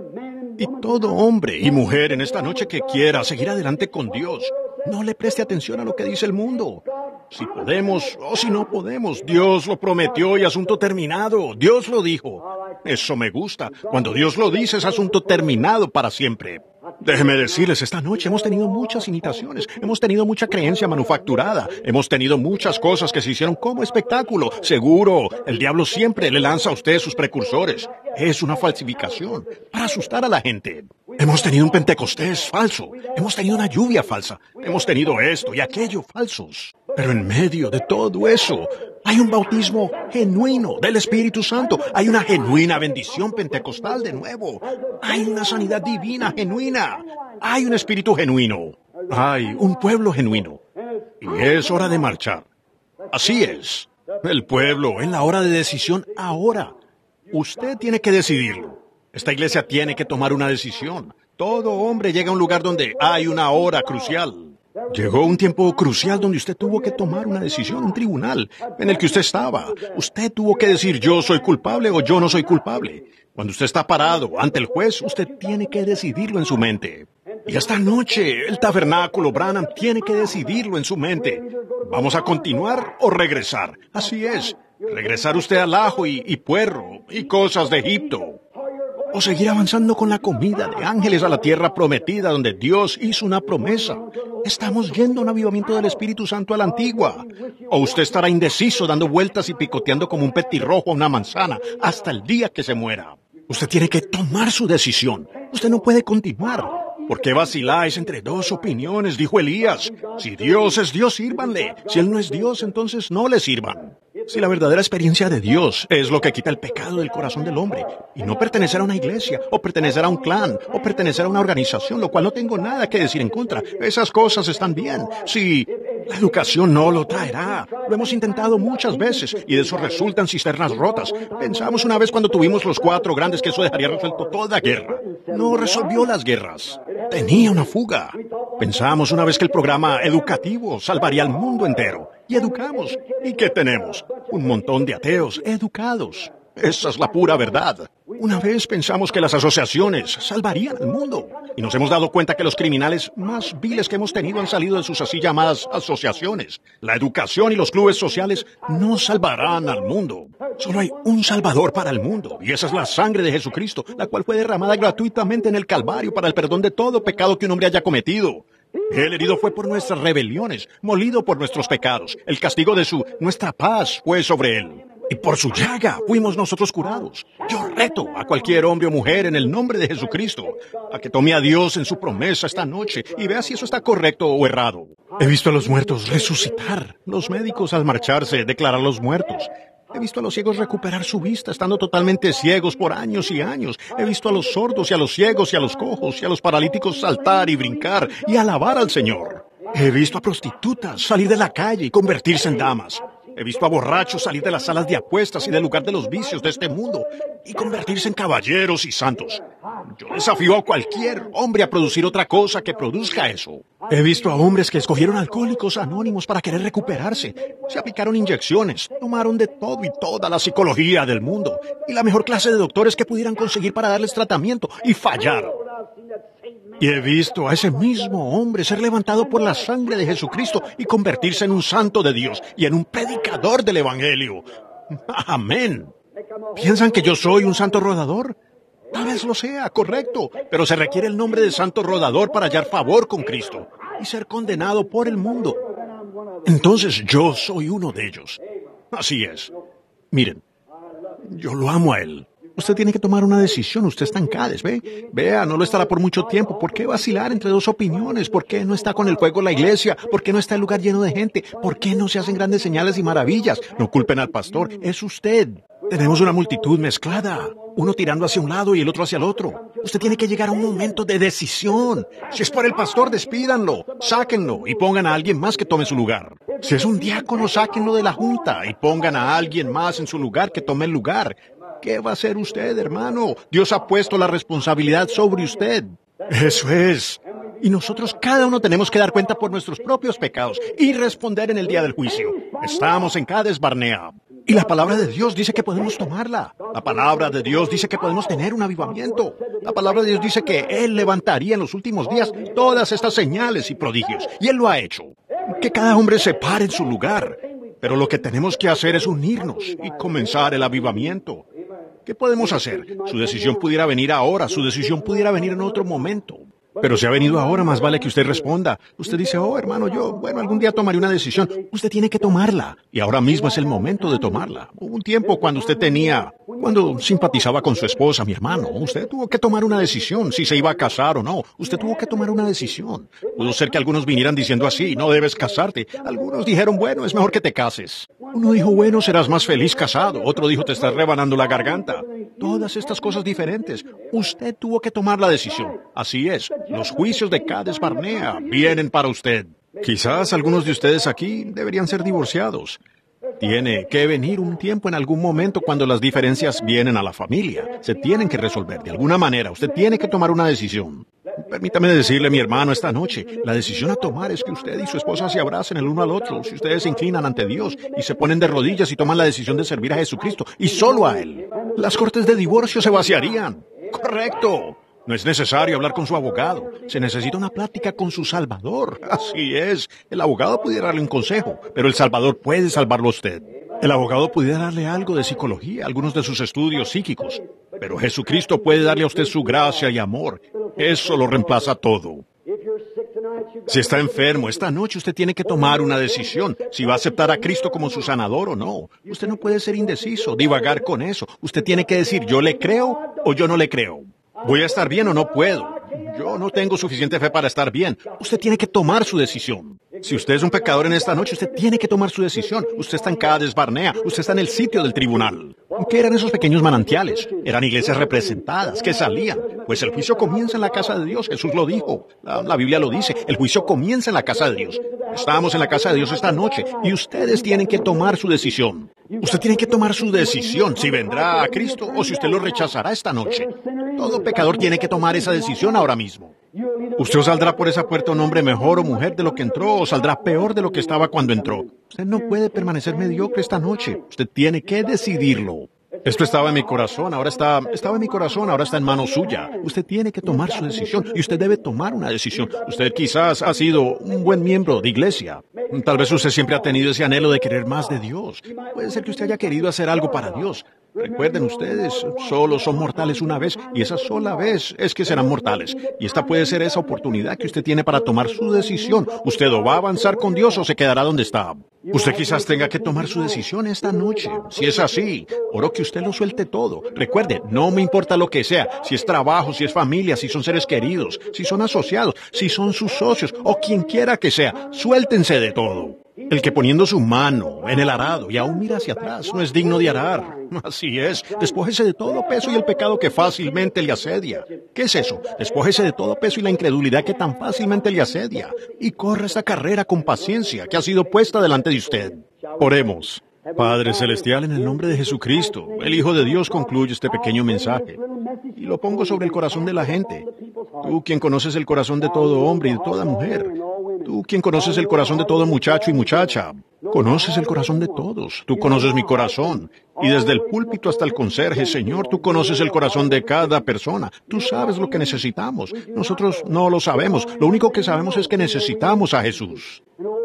Y todo hombre y mujer en esta noche que quiera seguir adelante con Dios, no le preste atención a lo que dice el mundo. Si podemos o si no podemos, Dios lo prometió y asunto terminado. Dios lo dijo. Eso me gusta. Cuando Dios lo dice es asunto terminado para siempre. Déjeme decirles, esta noche hemos tenido muchas imitaciones, hemos tenido mucha creencia manufacturada, hemos tenido muchas cosas que se hicieron como espectáculo. Seguro, el diablo siempre le lanza a usted sus precursores. Es una falsificación para asustar a la gente. Hemos tenido un Pentecostés falso, hemos tenido una lluvia falsa, hemos tenido esto y aquello falsos. Pero en medio de todo eso, hay un bautismo genuino del Espíritu Santo. Hay una genuina bendición pentecostal de nuevo. Hay una sanidad divina genuina. Hay un espíritu genuino. Hay un pueblo genuino. Y es hora de marchar. Así es. El pueblo en la hora de decisión ahora. Usted tiene que decidirlo. Esta iglesia tiene que tomar una decisión. Todo hombre llega a un lugar donde hay una hora crucial. Llegó un tiempo crucial donde usted tuvo que tomar una decisión, un tribunal en el que usted estaba. Usted tuvo que decir yo soy culpable o yo no soy culpable. Cuando usted está parado ante el juez, usted tiene que decidirlo en su mente. Y esta noche el tabernáculo Branham tiene que decidirlo en su mente. ¿Vamos a continuar o regresar? Así es. Regresar usted al ajo y puerro y cosas de Egipto. O seguir avanzando con la comida de ángeles a la tierra prometida donde Dios hizo una promesa. Estamos yendo a un avivamiento del Espíritu Santo a la antigua. O usted estará indeciso dando vueltas y picoteando como un petirrojo a una manzana hasta el día que se muera. Usted tiene que tomar su decisión. Usted no puede continuar. ¿Por qué vaciláis entre dos opiniones? Dijo Elías. Si Dios es Dios, sírvanle. Si Él no es Dios, entonces no le sirvan. Si la verdadera experiencia de Dios es lo que quita el pecado del corazón del hombre, y no pertenecer a una iglesia, o pertenecer a un clan, o pertenecer a una organización, lo cual no tengo nada que decir en contra. Esas cosas están bien. Si la educación no lo traerá. Lo hemos intentado muchas veces, y de eso resultan cisternas rotas. Pensamos una vez cuando tuvimos los 4 grandes que eso dejaría resuelto toda guerra. No resolvió las guerras. Tenía una fuga. Pensamos una vez que el programa educativo salvaría al mundo entero. Y educamos. ¿Y qué tenemos? Un montón de ateos educados. Esa es la pura verdad. Una vez pensamos que las asociaciones salvarían al mundo. Y nos hemos dado cuenta que los criminales más viles que hemos tenido han salido de sus así llamadas asociaciones. La educación y los clubes sociales no salvarán al mundo. Solo hay un Salvador para el mundo. Y esa es la sangre de Jesucristo, la cual fue derramada gratuitamente en el Calvario para el perdón de todo pecado que un hombre haya cometido. El herido fue por nuestras rebeliones, molido por nuestros pecados. El castigo de nuestra paz fue sobre él. Y por su llaga fuimos nosotros curados. Yo reto a cualquier hombre o mujer en el nombre de Jesucristo a que tome a Dios en su promesa esta noche y vea si eso está correcto o errado. He visto a los muertos resucitar, los médicos al marcharse declarar los muertos. He visto a los ciegos recuperar su vista, estando totalmente ciegos por años y años. He visto a los sordos y a los ciegos y a los cojos y a los paralíticos saltar y brincar y alabar al Señor. He visto a prostitutas salir de la calle y convertirse en damas. He visto a borrachos salir de las salas de apuestas y del lugar de los vicios de este mundo y convertirse en caballeros y santos. Yo desafío a cualquier hombre a producir otra cosa que produzca eso. He visto a hombres que escogieron alcohólicos anónimos para querer recuperarse. Se aplicaron inyecciones, tomaron de todo y toda la psicología del mundo y la mejor clase de doctores que pudieran conseguir para darles tratamiento y fallaron. Y he visto a ese mismo hombre ser levantado por la sangre de Jesucristo y convertirse en un santo de Dios y en un predicador del Evangelio. Amén. ¿Piensan que yo soy un santo rodador? Tal vez lo sea, correcto, pero se requiere el nombre de santo rodador para hallar favor con Cristo y ser condenado por el mundo. Entonces yo soy uno de ellos. Así es. Miren, yo lo amo a Él. Usted tiene que tomar una decisión. Usted está en Cádiz, ¿ve? Vea, no lo estará por mucho tiempo. ¿Por qué vacilar entre dos opiniones? ¿Por qué no está con el fuego la iglesia? ¿Por qué no está el lugar lleno de gente? ¿Por qué no se hacen grandes señales y maravillas? No culpen al pastor, es usted. Tenemos una multitud mezclada, uno tirando hacia un lado y el otro hacia el otro. Usted tiene que llegar a un momento de decisión. Si es por el pastor, despídanlo, sáquenlo y pongan a alguien más que tome su lugar. Si es un diácono, sáquenlo de la junta y pongan a alguien más en su lugar que tome el lugar. ¿Qué va a hacer usted, hermano? Dios ha puesto la responsabilidad sobre usted. Eso es. Y nosotros cada uno tenemos que dar cuenta por nuestros propios pecados y responder en el día del juicio. Estamos en Cades Barnea. Y la palabra de Dios dice que podemos tomarla. La palabra de Dios dice que podemos tener un avivamiento. La palabra de Dios dice que Él levantaría en los últimos días todas estas señales y prodigios. Y Él lo ha hecho. Que cada hombre se pare en su lugar. Pero lo que tenemos que hacer es unirnos y comenzar el avivamiento. ¿Qué podemos hacer? Su decisión pudiera venir ahora, su decisión pudiera venir en otro momento. Pero si ha venido ahora, más vale que usted responda. Usted dice, oh, hermano, algún día tomaré una decisión. Usted tiene que tomarla. Y ahora mismo es el momento de tomarla. Hubo un tiempo cuando cuando simpatizaba con su esposa, mi hermano, usted tuvo que tomar una decisión, si se iba a casar o no. Usted tuvo que tomar una decisión. Pudo ser que algunos vinieran diciendo así, no debes casarte. Algunos dijeron, bueno, es mejor que te cases. Uno dijo, bueno, serás más feliz casado. Otro dijo, te estás rebanando la garganta. Todas estas cosas diferentes. Usted tuvo que tomar la decisión. Así es. Los juicios de Cades Barnea vienen para usted. Quizás algunos de ustedes aquí deberían ser divorciados. Tiene que venir un tiempo en algún momento cuando las diferencias vienen a la familia. Se tienen que resolver de alguna manera. Usted tiene que tomar una decisión. Permítame decirle, mi hermano, esta noche, la decisión a tomar es que usted y su esposa se abracen el uno al otro. Si ustedes se inclinan ante Dios y se ponen de rodillas y toman la decisión de servir a Jesucristo y solo a Él, las cortes de divorcio se vaciarían. ¡Correcto! No es necesario hablar con su abogado. Se necesita una plática con su Salvador. Así es. El abogado pudiera darle un consejo, pero el Salvador puede salvarlo a usted. El abogado pudiera darle algo de psicología, algunos de sus estudios psíquicos, pero Jesucristo puede darle a usted su gracia y amor. Eso lo reemplaza todo. Si está enfermo, esta noche usted tiene que tomar una decisión, si va a aceptar a Cristo como su sanador o no. Usted no puede ser indeciso, divagar con eso. Usted tiene que decir, yo le creo o yo no le creo. ¿Voy a estar bien o no puedo? Yo no tengo suficiente fe para estar bien. Usted tiene que tomar su decisión. Si usted es un pecador en esta noche, usted tiene que tomar su decisión. Usted está en Cades Barnea. Usted está en el sitio del tribunal. ¿Qué eran esos pequeños manantiales? Eran iglesias representadas que salían. Pues el juicio comienza en la casa de Dios. Jesús lo dijo. La Biblia lo dice. El juicio comienza en la casa de Dios. Estamos en la casa de Dios esta noche y ustedes tienen que tomar su decisión. Usted tiene que tomar su decisión si vendrá a Cristo o si usted lo rechazará esta noche. Todo pecador tiene que tomar esa decisión ahora mismo. Usted saldrá por esa puerta un hombre mejor o mujer de lo que entró o saldrá peor de lo que estaba cuando entró. Usted no puede permanecer mediocre esta noche. Usted tiene que decidirlo. Esto estaba en mi corazón, estaba en mi corazón, ahora está en mano suya. Usted tiene que tomar su decisión y usted debe tomar una decisión. Usted quizás ha sido un buen miembro de iglesia. Tal vez usted siempre ha tenido ese anhelo de querer más de Dios. Puede ser que usted haya querido hacer algo para Dios. Recuerden ustedes, solo son mortales una vez y esa sola vez es que serán mortales. Y esta puede ser esa oportunidad que usted tiene para tomar su decisión. Usted o va a avanzar con Dios o se quedará donde está. Usted quizás tenga que tomar su decisión esta noche. Si es así, oro que usted lo suelte todo. Recuerde, no me importa lo que sea, si es trabajo, si es familia, si son seres queridos, si son asociados, si son sus socios o quien quiera que sea, suéltense de todo. El que poniendo su mano en el arado y aún mira hacia atrás no es digno de arar. Así es, despójese de todo peso y el pecado que fácilmente le asedia. ¿Qué es eso? Despójese de todo peso y la incredulidad que tan fácilmente le asedia. Y corra esta carrera con paciencia que ha sido puesta delante de usted. Oremos. Padre Celestial, en el nombre de Jesucristo, el Hijo de Dios, concluye este pequeño mensaje y lo pongo sobre el corazón de la gente. Tú, quien conoces el corazón de todo hombre y de toda mujer. Tú, quien conoces el corazón de todo muchacho y muchacha. Conoces el corazón de todos. Tú conoces mi corazón. Y desde el púlpito hasta el conserje, Señor, tú conoces el corazón de cada persona. Tú sabes lo que necesitamos. Nosotros no lo sabemos. Lo único que sabemos es que necesitamos a Jesús.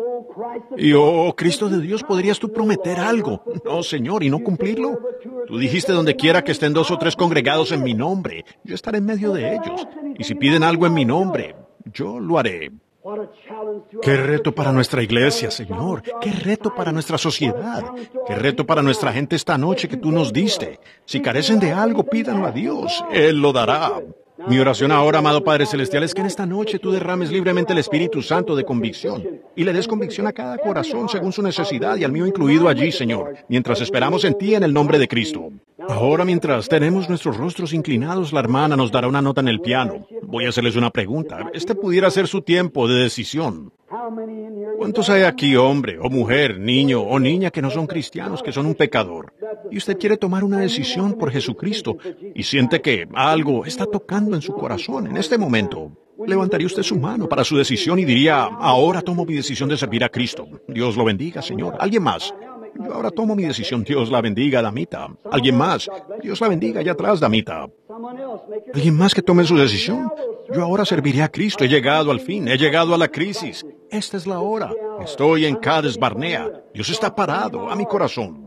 Y oh, Cristo de Dios, ¿podrías tú prometer algo? No, Señor, y no cumplirlo. Tú dijiste donde quiera que estén 2 o 3 congregados en mi nombre, yo estaré en medio de ellos. Y si piden algo en mi nombre, yo lo haré. Qué reto para nuestra iglesia, Señor. Qué reto para nuestra sociedad. Qué reto para nuestra gente esta noche que tú nos diste. Si carecen de algo, pídanlo a Dios. Él lo dará. Mi oración ahora, amado Padre Celestial, es que en esta noche tú derrames libremente el Espíritu Santo de convicción y le des convicción a cada corazón según su necesidad y al mío incluido allí, Señor, mientras esperamos en ti en el nombre de Cristo. Ahora, mientras tenemos nuestros rostros inclinados, la hermana nos dará una nota en el piano. Voy a hacerles una pregunta. Este pudiera ser su tiempo de decisión. ¿Cuántos hay aquí, hombre o mujer, niño o niña, que no son cristianos, que son un pecador? Y usted quiere tomar una decisión por Jesucristo y siente que algo está tocando en su corazón en este momento. ¿Levantaría usted su mano para su decisión y diría, ahora tomo mi decisión de servir a Cristo? Dios lo bendiga, Señor. ¿Alguien más? Yo ahora tomo mi decisión. Dios la bendiga, damita. ¿Alguien más? Dios la bendiga allá atrás, damita. ¿Alguien más que tome su decisión? Yo ahora serviré a Cristo. He llegado al fin. He llegado a la crisis. Esta es la hora. Estoy en Cades Barnea. Dios está parado a mi corazón.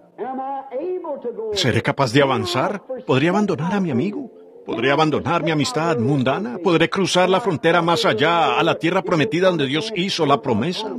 ¿Seré capaz de avanzar? ¿Podré abandonar a mi amigo? ¿Podré abandonar mi amistad mundana? ¿Podré cruzar la frontera más allá, a la tierra prometida donde Dios hizo la promesa?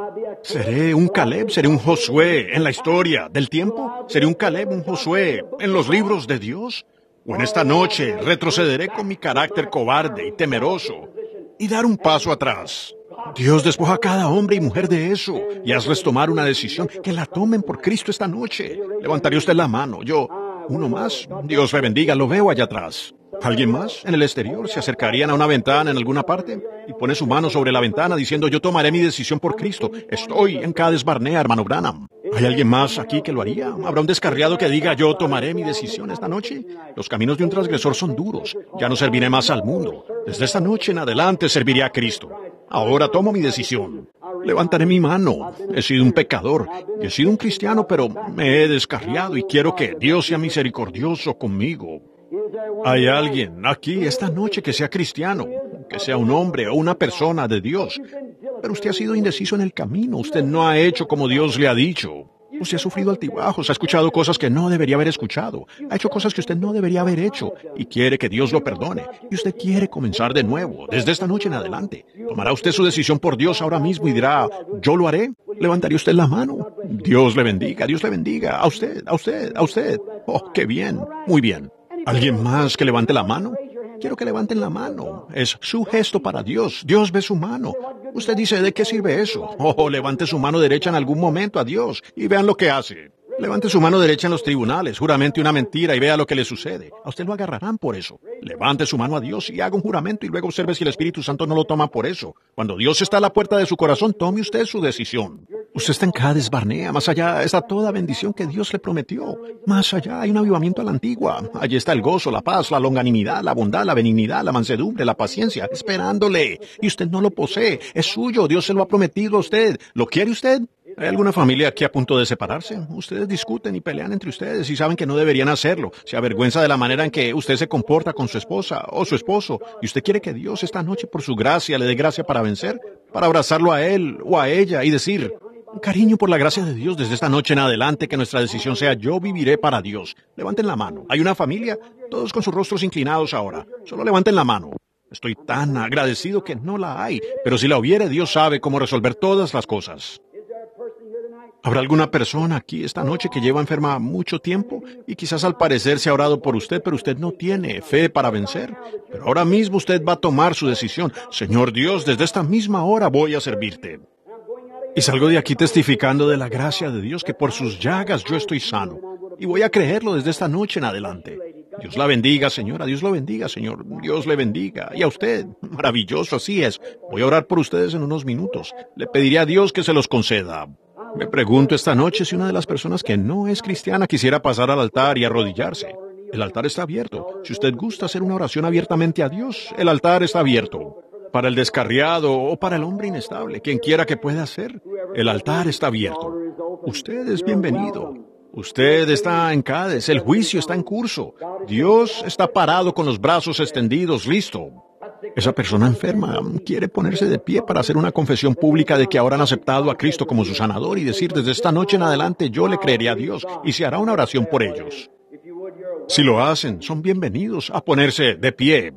¿Seré un Caleb, seré un Josué en la historia del tiempo? ¿Seré un Caleb, un Josué en los libros de Dios? ¿O en esta noche retrocederé con mi carácter cobarde y temeroso y dar un paso atrás? Dios despoja a cada hombre y mujer de eso y hazles tomar una decisión, que la tomen por Cristo esta noche. Levantaría usted la mano. Uno más. Dios le bendiga, lo veo allá atrás. ¿Alguien más? En el exterior se acercarían a una ventana en alguna parte y pone su mano sobre la ventana diciendo, yo tomaré mi decisión por Cristo. Estoy en Cades Barnea, hermano Branham. ¿Hay alguien más aquí que lo haría? ¿Habrá un descarriado que diga, yo tomaré mi decisión esta noche? Los caminos de un transgresor son duros. Ya no serviré más al mundo. Desde esta noche en adelante serviré a Cristo. Ahora tomo mi decisión. Levantaré mi mano. He sido un pecador. Y he sido un cristiano, pero me he descarriado y quiero que Dios sea misericordioso conmigo. ¿Hay alguien aquí esta noche que sea cristiano, que sea un hombre o una persona de Dios? Pero usted ha sido indeciso en el camino. Usted no ha hecho como Dios le ha dicho. Usted ha sufrido altibajos, ha escuchado cosas que no debería haber escuchado, ha hecho cosas que usted no debería haber hecho y quiere que Dios lo perdone. Y usted quiere comenzar de nuevo, desde esta noche en adelante. ¿Tomará usted su decisión por Dios ahora mismo y dirá, yo lo haré? ¿Levantaría usted la mano? Dios le bendiga, Dios le bendiga. A usted, a usted, a usted. Oh, qué bien, muy bien. ¿Alguien más que levante la mano? Quiero que levanten la mano. Es su gesto para Dios. Dios ve su mano. Usted dice, ¿de qué sirve eso? Oh, levante su mano derecha en algún momento a Dios y vean lo que hace. Levante su mano derecha en los tribunales, juramente una mentira y vea lo que le sucede. A usted lo agarrarán por eso. Levante su mano a Dios y haga un juramento y luego observe si el Espíritu Santo no lo toma por eso. Cuando Dios está a la puerta de su corazón, tome usted su decisión. Usted está en Cades Barnea, más allá está toda bendición que Dios le prometió. Más allá hay un avivamiento a la antigua. Allí está el gozo, la paz, la longanimidad, la bondad, la benignidad, la mansedumbre, la paciencia, esperándole. Y usted no lo posee, es suyo, Dios se lo ha prometido a usted. ¿Lo quiere usted? ¿Hay alguna familia aquí a punto de separarse? Ustedes discuten y pelean entre ustedes y saben que no deberían hacerlo. Se avergüenza de la manera en que usted se comporta con su esposa o su esposo y usted quiere que Dios esta noche por su gracia le dé gracia para vencer, para abrazarlo a él o a ella y decir, cariño, por la gracia de Dios, desde esta noche en adelante que nuestra decisión sea yo viviré para Dios. Levanten la mano. ¿Hay una familia? Todos con sus rostros inclinados ahora. Solo levanten la mano. Estoy tan agradecido que no la hay, pero si la hubiere, Dios sabe cómo resolver todas las cosas. ¿Habrá alguna persona aquí esta noche que lleva enferma mucho tiempo y quizás al parecer se ha orado por usted, pero usted no tiene fe para vencer? Pero ahora mismo usted va a tomar su decisión. Señor Dios, desde esta misma hora voy a servirte. Y salgo de aquí testificando de la gracia de Dios, que por sus llagas yo estoy sano. Y voy a creerlo desde esta noche en adelante. Dios la bendiga, señora. Dios lo bendiga, señor. Dios le bendiga. Y a usted. Maravilloso, así es. Voy a orar por ustedes en unos minutos. Le pediré a Dios que se los conceda. Me pregunto esta noche si una de las personas que no es cristiana quisiera pasar al altar y arrodillarse. El altar está abierto. Si usted gusta hacer una oración abiertamente a Dios, el altar está abierto. Para el descarriado o para el hombre inestable, quien quiera que pueda hacer, el altar está abierto. Usted es bienvenido. Usted está en Cádiz, el juicio está en curso. Dios está parado con los brazos extendidos, listo. Esa persona enferma quiere ponerse de pie para hacer una confesión pública de que ahora han aceptado a Cristo como su sanador y decir desde esta noche en adelante yo le creeré a Dios y se hará una oración por ellos. Si lo hacen, son bienvenidos a ponerse de pie.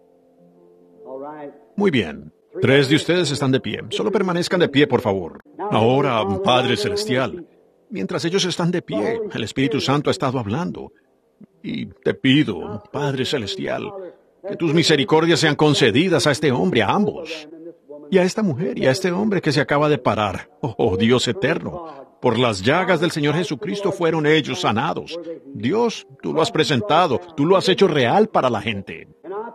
Muy bien. 3 de ustedes están de pie. Solo permanezcan de pie, por favor. Ahora, Padre Celestial, mientras ellos están de pie, el Espíritu Santo ha estado hablando. Y te pido, Padre Celestial, que tus misericordias sean concedidas a este hombre, a ambos. Y a esta mujer y a este hombre que se acaba de parar. Oh, Dios eterno, por las llagas del Señor Jesucristo fueron ellos sanados. Dios, tú lo has presentado, tú lo has hecho real para la gente.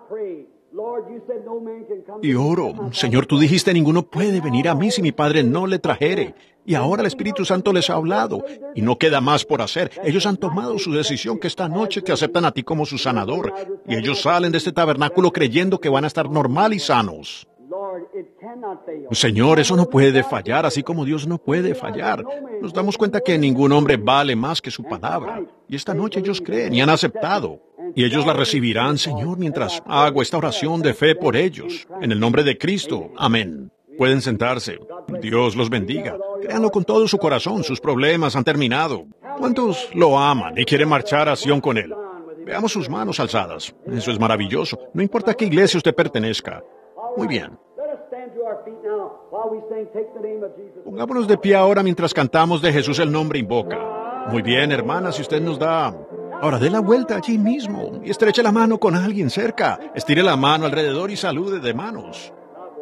Y oro, Señor, tú dijiste, ninguno puede venir a mí si mi Padre no le trajere. Y ahora el Espíritu Santo les ha hablado, y no queda más por hacer. Ellos han tomado su decisión que esta noche te aceptan a ti como su sanador. Y ellos salen de este tabernáculo creyendo que van a estar normal y sanos. Señor, eso no puede fallar, así como Dios no puede fallar. Nos damos cuenta que ningún hombre vale más que su palabra. Y esta noche ellos creen y han aceptado. Y ellos la recibirán, Señor, mientras hago esta oración de fe por ellos. En el nombre de Cristo. Amén. Pueden sentarse. Dios los bendiga. Créanlo con todo su corazón. Sus problemas han terminado. ¿Cuántos lo aman y quieren marchar a Sion con Él? Veamos sus manos alzadas. Eso es maravilloso. No importa a qué iglesia usted pertenezca. Muy bien. Pongámonos de pie ahora mientras cantamos de Jesús el nombre invoca. Muy bien, hermana, si usted nos da... Ahora dé la vuelta allí mismo y estreche la mano con alguien cerca. Estire la mano alrededor y salude de manos.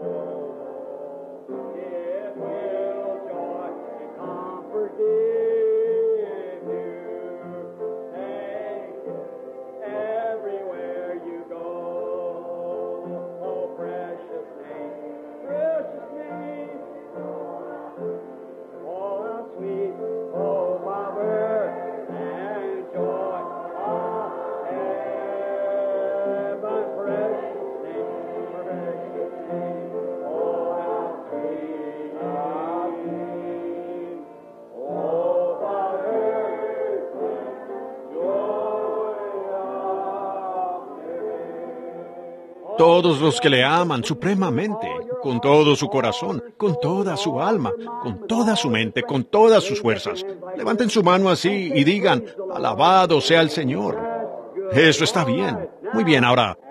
Todos los que le aman supremamente, con todo su corazón, con toda su alma, con toda su mente, con todas sus fuerzas, levanten su mano así y digan, alabado sea el Señor. Eso está bien. Muy bien, ahora,